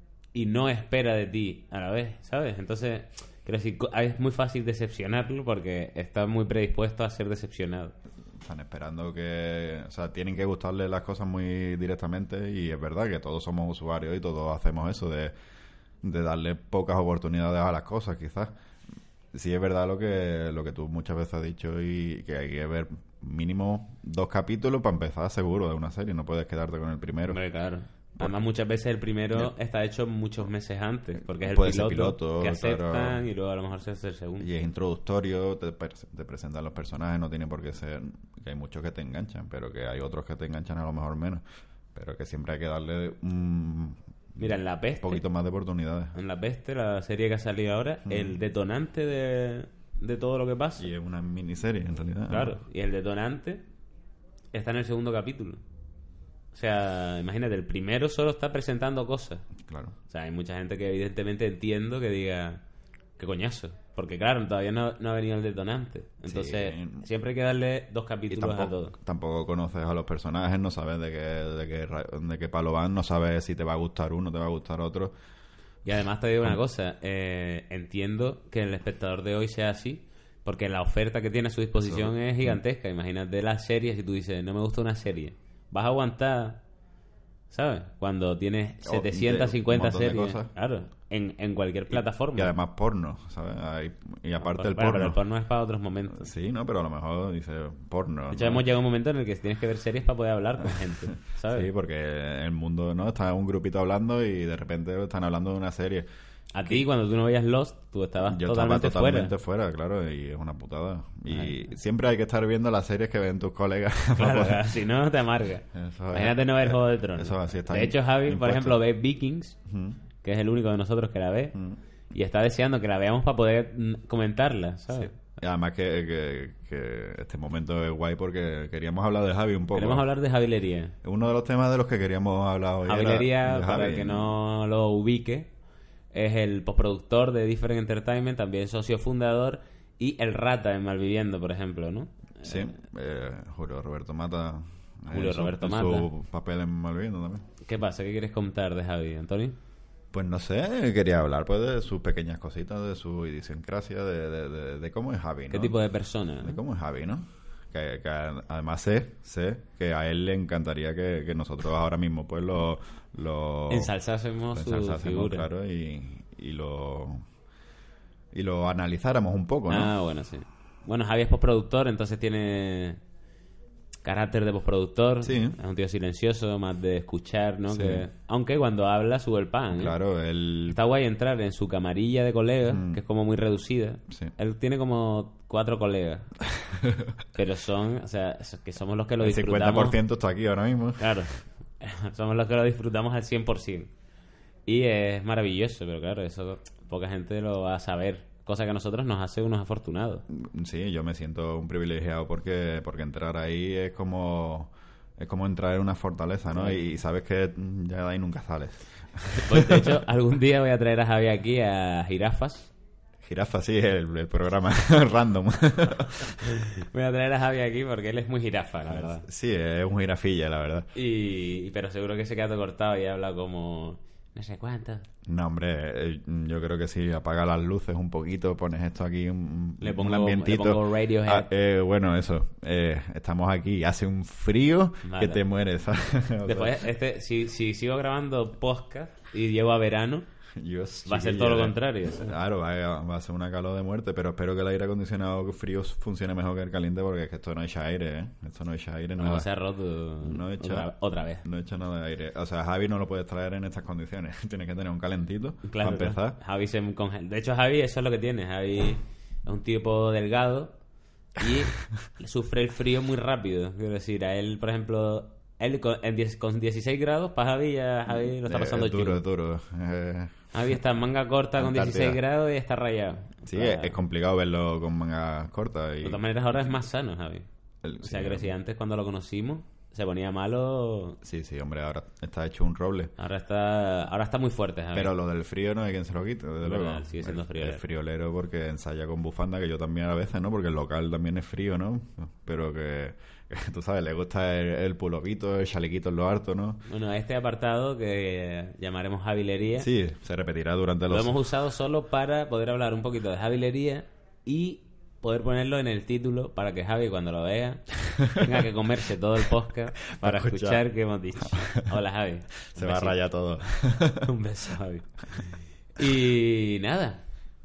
y no espera de ti a la vez, ¿sabes? Entonces, creo que sí, co- es muy fácil decepcionarlo porque está muy predispuesto a ser decepcionado. Están esperando que... O sea, tienen que gustarle las cosas muy directamente y es verdad que todos somos usuarios y todos hacemos eso de, de darle pocas oportunidades a las cosas, quizás. Sí es verdad lo que lo que tú muchas veces has dicho y que hay que ver mínimo dos capítulos para empezar seguro de una serie. No puedes quedarte con el primero. Hombre, claro. Además, muchas veces el primero Ya. está hecho muchos meses antes, porque es el Puede ser piloto, piloto, que aceptan claro. y luego a lo mejor se hace el segundo. Y es introductorio, te, pre- te presentan los personajes, no tiene por qué ser... Que hay muchos que te enganchan, pero que hay otros que te enganchan a lo mejor menos. Pero que siempre hay que darle un Mira, en La Peste, poquito más de oportunidades. en La Peste, la serie que ha salido ahora, el detonante de, de todo lo que pasa, Y es una miniserie, en realidad. claro, y el detonante está en el segundo capítulo. O sea, imagínate, el primero solo está presentando cosas. Claro. O sea, hay mucha gente que evidentemente entiendo que diga, qué coñazo. Porque claro, todavía no, no ha venido el detonante. Entonces, Sí. siempre hay que darle dos Y capítulos a todo. tampoco, tampoco conoces a los personajes, no sabes de qué, de qué, ra- de qué palo van, no sabes si te va a gustar uno, te va a gustar otro. Y además te digo una cosa, eh, entiendo que el espectador de hoy sea así, porque la oferta que tiene a su disposición Eso. es gigantesca. Imagínate las series, si tú dices, no me gusta una serie, vas a aguantar, ¿sabes? Cuando tienes O setecientas cincuenta de- un montón de series, cosas. claro, en, en cualquier plataforma. Y además porno, ¿sabes? Hay- y aparte el Bueno, porno. pero el porno es para otros momentos. Sí, no, pero a lo mejor dice porno. De hecho, ¿no? hemos llegado a un momento en el que tienes que ver series para poder hablar con gente, ¿sabes? Sí, porque el mundo, ¿no? Está un grupito hablando y de repente están hablando de una serie. A ti, cuando tú no veías Lost, tú estabas Yo totalmente, estaba totalmente fuera. fuera. claro, y es una putada. Y Ay. siempre hay que estar viendo las series que ven tus colegas. Claro, para claro, si no, te amarga. Eso es. Imagínate no ver Juego de Tronos. Eso así está De hecho, Javi, por impuesto. ejemplo, ve Vikings, Ujú. que es el único de nosotros que la ve, Ujú. y está deseando que la veamos para poder mm, comentarla, ¿sabes? Y además que, que, que este momento es guay porque queríamos hablar de Javi un poco. Queremos hablar de Javilería. Uno de los temas de los que queríamos hablar hoy era Javilería, de para Javi. el que no lo ubique, es el postproductor de Different Entertainment, también socio fundador, y el Rata en Malviviendo, por ejemplo, ¿no? Sí, eh, Julio Roberto Mata. Julio su- Roberto su Mata. papel en Malviviendo también. ¿Qué pasa? ¿Qué quieres contar de Javi, Antonio? Pues no sé, quería hablar pues de sus pequeñas cositas, de su idiosincrasia, de, de, de, de cómo es Javi, ¿no? ¿Qué tipo de persona? De cómo es Javi, ¿no? que, que además sé, sé que a él le encantaría que, que nosotros ahora mismo pues lo... lo ensalzásemos su ensalzásemos, figura. claro, y, y lo... y lo analizáramos un poco, ¿no? Ah, bueno, sí. Bueno, Javi es postproductor, entonces tiene carácter de postproductor. Sí. Es un tío silencioso, más de escuchar, ¿no? Sí. Que, aunque cuando habla sube el pan, ¿eh? Claro, él... Está guay entrar en su camarilla de colegas, Mm. que es como muy reducida. Sí. Él tiene como cuatro colegas. Pero son, o sea, es- que somos los que lo el disfrutamos. cincuenta por ciento está aquí ahora mismo. Claro. Somos los que lo disfrutamos al cien por ciento. Y es maravilloso, pero claro, eso poca gente lo va a saber. Cosa que a nosotros nos hace unos afortunados. Sí, yo me siento un privilegiado porque porque entrar ahí es como es como entrar en una fortaleza, ¿no? Sí. Y sabes que ya de ahí nunca sales. Pues de hecho, algún día voy a traer a Javi aquí a Jirafas. Jirafa, sí, el, el programa random. Voy a traer a Javi aquí porque él es muy jirafa, la verdad. Sí, es un jirafilla, la verdad. Y, pero seguro que se queda todo cortado y habla como... no sé cuánto. No, hombre, eh, yo creo que si apaga las luces un poquito, pones esto aquí, un, Le un pongo- ambientito. le pongo Radiohead. Ah, eh, bueno, eso. eh, estamos aquí, hace un frío Vale. que te mueres. ¿sabes? O sea, Después, este, si, si sigo grabando podcast y llego a verano, yo, va a ser chiquillo, todo lo eh. contrario. ¿sabes? Claro, va a, va a ser una calor de muerte, pero espero que el aire acondicionado frío funcione mejor que el caliente, porque es que esto no echa aire, ¿eh? Esto no echa aire, No, nada. se ha roto No echa- otra, otra vez. No echa nada de aire. O sea, Javi no lo puedes traer en estas condiciones. Tienes que tener un calentito Claro, para empezar. claro. Javi se congela. De hecho, Javi, eso es lo que tiene. Javi es un tipo delgado y sufre el frío muy rápido. Quiero decir, a él, por ejemplo, él con, en diez- con dieciséis grados, para Javi, ya Javi lo está Eh, pasando es duro, chulo. es duro. Eh, Javi está en manga corta con Antártida. dieciséis grados y está rayado. sí, O sea, es, es complicado verlo con mangas cortas. Y de todas maneras, ahora es más sano, Javi. el- O sea, sí, que si antes cuando lo conocimos se ponía malo, sí, sí, hombre, ahora está hecho un roble. ahora está ahora está muy fuerte, Javi. Pero lo del frío no hay quien se lo quite, desde Verdad, luego. sigue siendo El- friolero. El friolero porque ensaya con bufanda, que yo también a veces, ¿no? Porque el local también es frío, ¿no? Pero que, que tú sabes, le gusta el, el pulovito, el chalequito en lo harto, ¿no? Bueno, este apartado que llamaremos Javilería, Sí, se repetirá durante lo los... hemos usado solo para poder hablar un poquito de Javilería y poder ponerlo en el título para que Javi, cuando lo vea, tenga que comerse todo el podcast para Escuchar. escuchar qué hemos dicho. Hola, Javi. Un Se va a besito. rayar todo. Un beso, Javi. Y nada.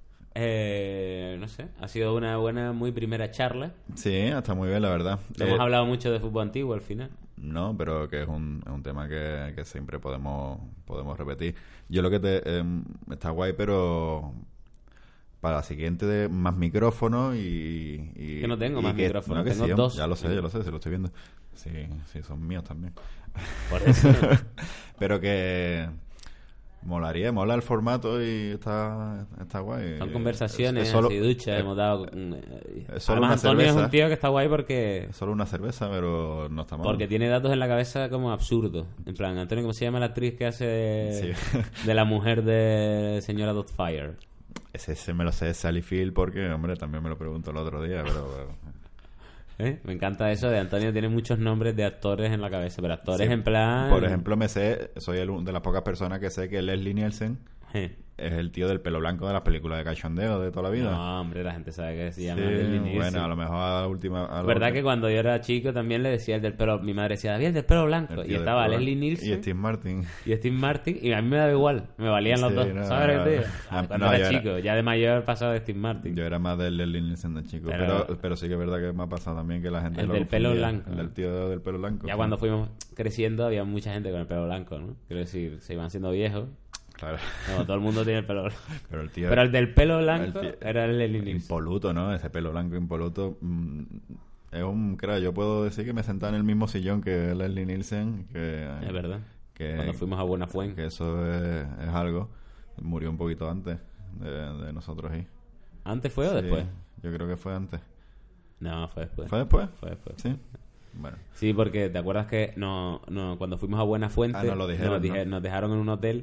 Eh, no sé, ha sido una buena, muy primera charla. Sí, está muy bien, la verdad. No Eh, hemos hablado mucho de fútbol antiguo al final. No, pero que es un, es un tema que, que siempre podemos podemos repetir. Yo lo que te... eh, está guay, pero... Para la siguiente, de más micrófonos y, y... Que no tengo y más que- micrófonos, no, que tengo sí, dos. Ya lo sé, ya lo sé, se lo estoy viendo. Sí, sí, son míos también. Por eso. Pero que... Molaría, mola el formato y está, está guay. Son conversaciones, Es- es solo- así duchas, eh, hemos dado... eh, es solo Además, una Antonio es cerveza. un tío que está guay porque... Es solo una cerveza, pero no está mal. Porque tiene datos en la cabeza como absurdos. En plan, Antonio, ¿cómo se llama la actriz que hace de, Sí. de la mujer de señora Doubtfire? Ese, ese me lo sé, Sally Field, porque, hombre, también me lo pregunto el otro día, pero... pero- ¿Eh? Me encanta eso de Antonio, tiene muchos nombres de actores en la cabeza, pero actores Sí, en plan... Por ejemplo, me sé, soy el, un- de las pocas personas que sé que Leslie Nielsen Eh. es el tío del pelo blanco de las películas de cachondeo de toda la vida. No, hombre, la gente sabe que se Sí, llama Leslie Nielsen. bueno, a lo mejor a la última... a la ¿Verdad última- que cuando yo era chico también le decía el del pelo... Mi madre decía, David, el del pelo blanco. el Y tío del estaba pelo Leslie blanco Nielsen y Steve Martin. y Steve Martin. Y a mí me daba igual. Me valían los Sí, dos. no, ¿Sabes lo que te digo? ah, Cuando no, era yo era- chico. Ya de mayor pasado de Steve Martin. Yo era más del Leslie Nielsen de chico, Pero- pero, pero, sí que es verdad que me ha pasado también que la gente El lo del pelo confundía. blanco. El del tío del pelo blanco. Ya sí. cuando fuimos creciendo había mucha gente con el pelo blanco, ¿no? Quiero decir, se iban siendo viejos. Claro. No, todo el mundo tiene el pelo blanco. Pero el tío... Pero el del pelo blanco el tío- era el Leslie Nielsen. Impoluto, ¿no? Ese pelo blanco impoluto. mm, es un... Claro, yo puedo decir que me sentaba en el mismo sillón que Leslie Nielsen. Que, Es verdad. Que, Cuando fuimos a Buena que Fuente. eso es, es algo. Murió un poquito antes de, de nosotros ahí. ¿Antes fue o Sí, después? Yo creo que fue antes. No, fue después. ¿Fue después? Fue después. Sí. Bueno. Sí, porque te acuerdas que no, no, cuando fuimos a Buena Fuente Ah, nos lo dijeron, nos, dije- ¿no? nos dejaron en un hotel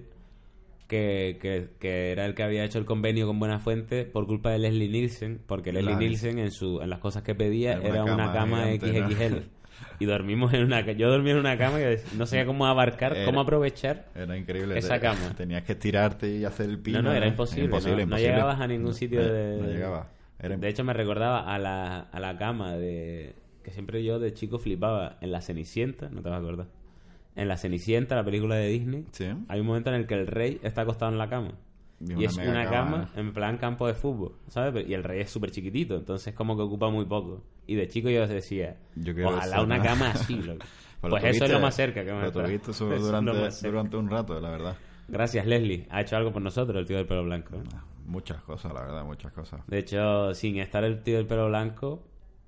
que, que, que era el que había hecho el convenio con Buena Fuente por culpa de Leslie Nielsen, porque Leslie Claro. Nielsen en su en las cosas que pedía Era una era una cama cama gigante, ¿no? equis equis ele. Y dormimos en una ca- yo dormía en una cama que no sabía cómo abarcar, Era- cómo aprovechar. Era increíble. Esa Te- cama. Tenías que estirarte y hacer el pino. No, no, era imposible, Imposible, no, no imposible. llegabas a ningún sitio No, de... No llegaba. Era De hecho, me recordaba a la, a la cama de que siempre yo de chico flipaba en La Cenicienta, no te vas a acordar. En La Cenicienta, la película de Disney, Sí. hay un momento en el que el rey está acostado en la cama. Y Y, una es mega una cama, cama en plan campo de fútbol, ¿sabes? Y el rey es súper chiquitito, entonces como que ocupa muy poco. Y de chico yo decía, Yo quiero ojalá eso, una ¿no? cama así, loco. Pues Pues lo eso es lo tuviste- más cerca que me Lo está. tuviste Eso su- es lo durante, más cerca. durante un rato, la verdad. Gracias, Leslie. Ha hecho algo por nosotros, el tío del pelo blanco. ¿eh? Muchas cosas, la verdad, muchas cosas. De hecho, sin estar el tío del pelo blanco,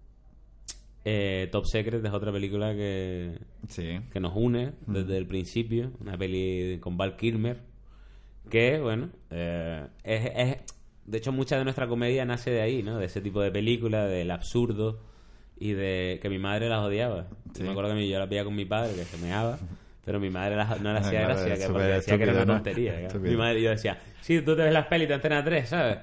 eh, Top Secret es otra película que, Sí. que nos une desde el principio. Una peli con Val Kilmer. Que, bueno, eh, es, es... De hecho, mucha de nuestra comedia nace de ahí, ¿no? De ese tipo de película, del absurdo y de que mi madre las odiaba. Sí. Yo me acuerdo que mi- yo las veía con mi padre, que se meaba. Pero mi madre las- no le hacía Claro, gracia, es que súper porque decía que era una estúpido, ¿no? tontería. claro. Estúpido. Mi madre, yo decía, sí, tú te ves las pelis de Antena tres, ¿sabes?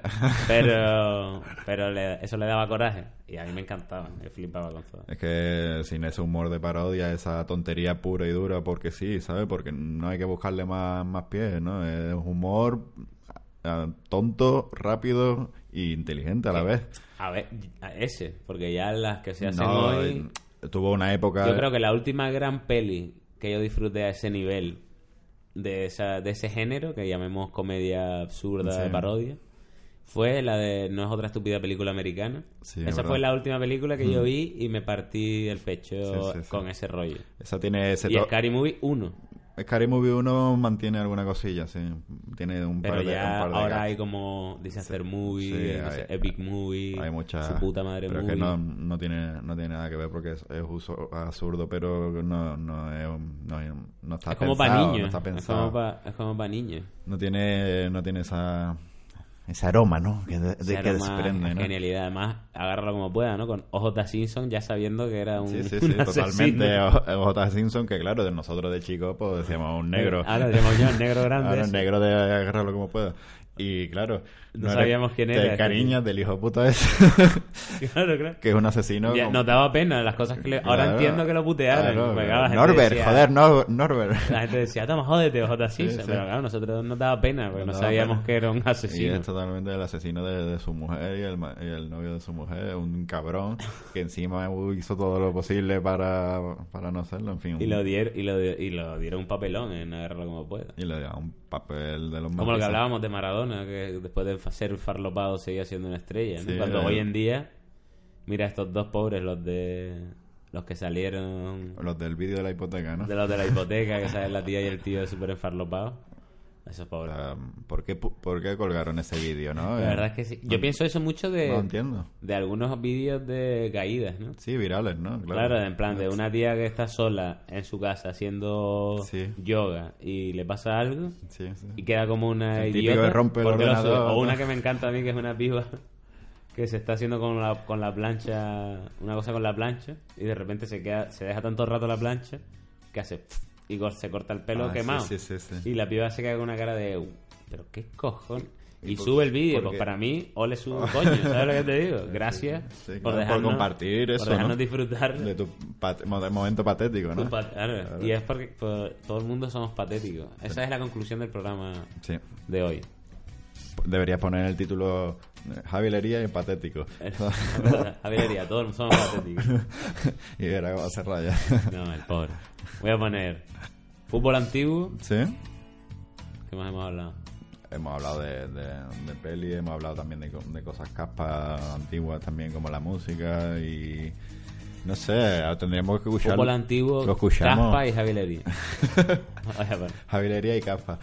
Pero pero le- eso le daba coraje. Y a mí me encantaba, yo flipaba con todo. Es que sin ese humor de parodia, esa tontería pura y dura, porque sí, ¿sabes? Porque no hay que buscarle más, más pies, ¿no? Es humor ah, tonto, rápido e inteligente a la vez. A ver, a ese, porque ya las que se hacen No, hoy... tuvo una época... Yo creo que la última gran peli que yo disfruté a ese nivel de esa de ese género, que llamemos comedia absurda Sí. de parodia, fue la de No es otra estúpida película americana. Sí, es Esa verdad. fue la última película que yo vi y me partí el pecho Sí, sí, sí. con ese rollo. Esa tiene ese... Y to- Scary Movie uno. Scary Movie uno mantiene alguna cosilla, sí. Tiene un Pero par de... ya un par de ahora gags. hay como Disaster Sí, Movie, sí, no sé, hay- Epic Movie, Hay mucha... Su puta madre pero movie. es que no, no, tiene, no tiene nada que ver porque es, es uso absurdo, pero no, no, es, no, no está es como para pensado, niños. no está es pensado. como para es como para niños. No tiene, no tiene esa... Ese aroma, ¿no? Que de, de Ese que aroma, desprende, ¿no? genialidad. Además, agárralo como pueda, ¿no? Con O J Simpson ya sabiendo que era un, Sí, sí, un sí, asesino. totalmente. O J. Simpson, que claro, de nosotros de chicos, pues decíamos un negro. Ahora decíamos yo, el negro grande. Ahora el ese. negro de agarrarlo como pueda. Y claro, No sabíamos quién era Te este cariñas del hijo puta ese, Claro, claro. que es un asesino. Ya, como- nos daba pena las cosas que le... Ahora Claro, entiendo que lo putearon. claro, porque, claro. claro, la gente Norbert, decía- joder, no, Norbert. La gente decía, toma, jódete, O J. Simpson. Sí, sí. Pero claro, nosotros nos daba pena porque no, Nos daba sabíamos pena. que era un Y asesino. es totalmente el asesino de, de su mujer y el, ma- y el novio de su mujer, un cabrón que encima hizo todo lo posible para, para no hacerlo, en fin. Y un- lo, dieron, y, lo, di- y lo dieron un papelón en agarrarlo como pueda. y le dio un papel de los más Como lo que risas. hablábamos de Maradona, que después de ser farlopado seguía siendo una estrella, ¿no? Sí, Cuando eh. hoy en día, mira estos dos pobres, los de los que salieron Los del vídeo de la hipoteca, ¿no? de los de la hipoteca, que sale la tía y el tío súper enfarlopados. Esos pobres. Ah, ¿por, qué, pu- ¿Por qué colgaron ese vídeo, no? La Eh, verdad es que sí. Yo pienso eso mucho de, No entiendo. de algunos vídeos de caídas, ¿no? Sí, virales, ¿no? Claro, en plan de una tía que está sola en su casa haciendo Sí. yoga y le pasa algo Sí, sí. y queda como una El típico idiota que rompe el porque lo ordenador, sube. O ¿no? una que me encanta a mí, que es una piba que se está haciendo con la, con la plancha, una cosa con la plancha, y de repente se queda se deja tanto rato la plancha que hace y cor- se corta el pelo Ah, sí, quemado. sí, sí, sí. Y la piba se queda con una cara de "Uh, pero qué cojones". Y, ¿Y por- sube el vídeo, por pues qué? para mí, ole su coño, ¿sabes lo que te digo? Gracias Sí, por, claro, por dejarnos, compartir eso, por dejarnos ¿no? disfrutar De tu pat- mo- momento patético, ¿no? un pat- claro. Claro. Y es porque pues, todo el mundo somos patéticos. Esa es la conclusión del programa Sí. de hoy. Deberías poner el título eh, Javi Lería y patético. Javier diría, todos somos patéticos. Y era como hacer raya. No, el pobre. Voy a poner fútbol antiguo. ¿Sí? ¿Qué más hemos hablado? Hemos hablado de, de, de peli, hemos hablado también de, co- de cosas caspas antiguas también, como la música y... No sé, ahora tendríamos que escuchar... Fútbol antiguo, Lo escuchamos. Caspa y Javier Vaya, bueno. Javi Lería y Caspa.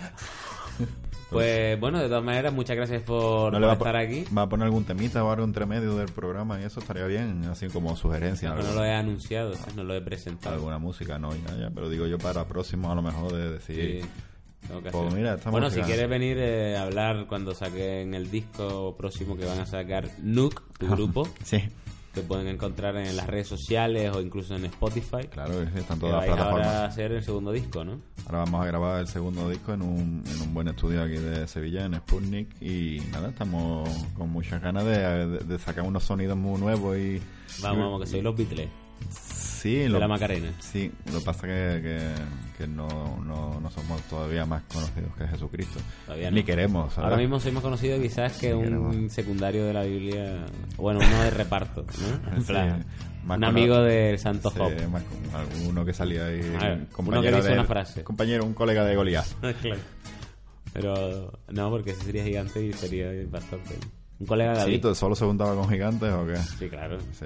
Pues bueno, de todas maneras, muchas gracias por, ¿No por le va a, po- estar aquí. va a poner algún temita o algo entre medio del programa y eso estaría bien, así como sugerencia? No, no algo- lo he anunciado, ¿sabes? No lo he presentado. alguna música, no, ya, ya, pero digo yo para próximo a lo mejor de decir... Sí, tengo que Pues hacer. mira, esta bueno, música- si quieres venir eh, a hablar cuando saquen el disco próximo que van a sacar, Nook, tu grupo, Sí, que pueden encontrar en las redes sociales o incluso en Spotify. claro, que sí, están Que todas las vais plataformas. ahora a hacer el segundo disco, ¿no? Ahora vamos a grabar el segundo disco en un, en un buen estudio aquí de Sevilla, en Sputnik. Y nada, estamos con muchas ganas de, de- de sacar unos sonidos muy nuevos y... Vamos, y- vamos, que sois los Beatles Sí, de lo, la Macarena. sí, lo que pasa que, que, que no, no, no somos todavía más conocidos que Jesucristo. Todavía no. Ni queremos, ¿sabes? Ahora mismo soy más conocido quizás que Ni un queremos. secundario de la Biblia, bueno, uno de reparto, ¿no? En Sí, plan, Más Un con amigo la- del Santo sí, Job. más con alguno que salía ahí. A ver, compañero uno que dice de- una frase. Compañero, un colega de Goliath. Claro. Pero no, porque ese sería gigante y sería bastante. Un colega de Sí, David. ¿tú solo se juntaba con gigantes o qué? Sí, claro. Sí.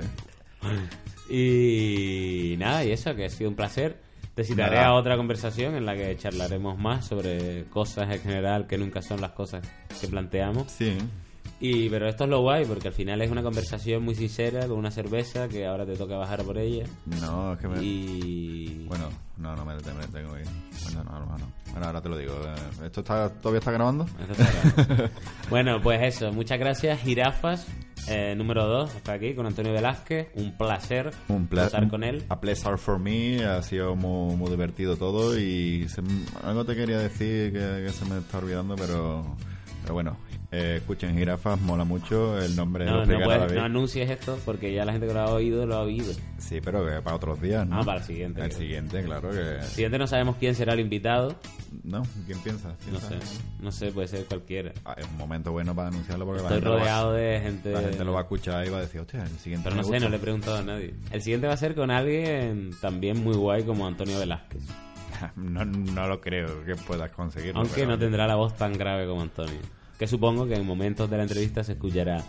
Y nada, y eso, que ha sido un placer. Te citaré Nada. a otra conversación en la que charlaremos más sobre cosas en general que nunca son las cosas que planteamos. Sí. Y pero esto es lo guay, porque al final es una conversación muy sincera con una cerveza que ahora te toca bajar por ella. No, es que me... Y Bueno, no, no me detengo, me detengo ahí. Bueno, no, no, no. Bueno, ahora te lo digo. Eh, ¿Esto está, todavía está grabando? Esto está grave. Bueno, pues eso, muchas gracias, Jirafas. Eh, número dos, está aquí con Antonio Velázquez. Un placer Un placer estar con él. A pleasure for me. Ha sido muy, muy divertido todo. Y se m- algo te quería decir que, que se me está olvidando, pero, pero bueno. Eh, escuchen Jirafas, mola mucho. El nombre lo No, no, explicará puedes- David. no anuncies esto porque ya la gente que lo ha oído lo ha oído. Sí, pero que para otros días, ¿no? Ah, para el siguiente. El creo. siguiente, claro que... El siguiente no sabemos quién será el invitado. ¿No? ¿Quién piensa? ¿Quién No sabe? sé, no sé, puede ser cualquiera. Ah, es un momento bueno para anunciarlo porque la Estoy gente, lo va, rodeado de gente. la gente lo va a escuchar y va a decir, hostia, el siguiente Pero me no sé, gusta. no le he preguntado a nadie. El siguiente va a ser con alguien también muy guay como Antonio Velázquez. no, no lo creo que puedas conseguirlo. Aunque pero- no tendrá la voz tan grave como Antonio. Que supongo que en momentos de la entrevista se escuchará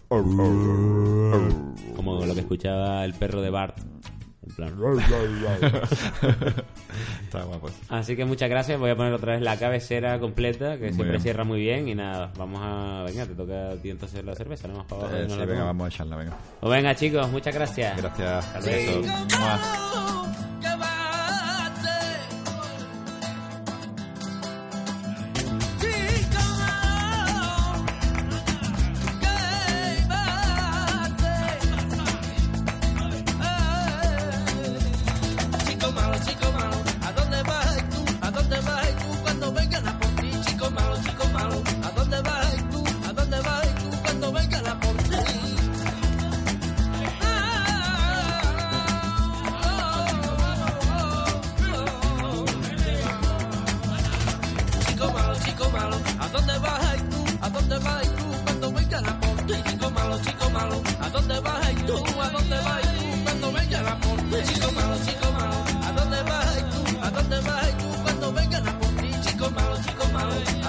como lo que escuchaba el perro de Bart. En plan. Está guapo. Así que muchas gracias. Voy a poner otra vez la cabecera completa, que Muy siempre bien. cierra muy bien. Y nada, vamos a. Venga, te toca a ti entonces la cerveza, ¿no? Más para abajo. Eh, y no sí, la venga, pongo. vamos a echarla, venga. Pues venga, chicos, muchas gracias. Gracias. Hasta luego. Besos. Mua. ¿Qué va a hacer? Chico malo, ¿qué va a hacer? Eh. Chico malo, chico malo, ¿a dónde vas tú? ¿A dónde vas tú cuando vengan a por ti? Chico malo, chico malo, ¿a dónde vas tú? ¿A dónde vas tú cuando vengan a por ti? Chico malo, chico malo, ¿a dónde vas tú? ¿A dónde vas tú cuando vengan a por ti? Chico malo, chico malo, ¿a dónde vas tú? ¿A dónde vas tú cuando vengan a por ti? Chico malo, chico malo, ¿a dónde vas tú? ¿A dónde vas tú cuando vengan a por ti? Chico malo, chico malo.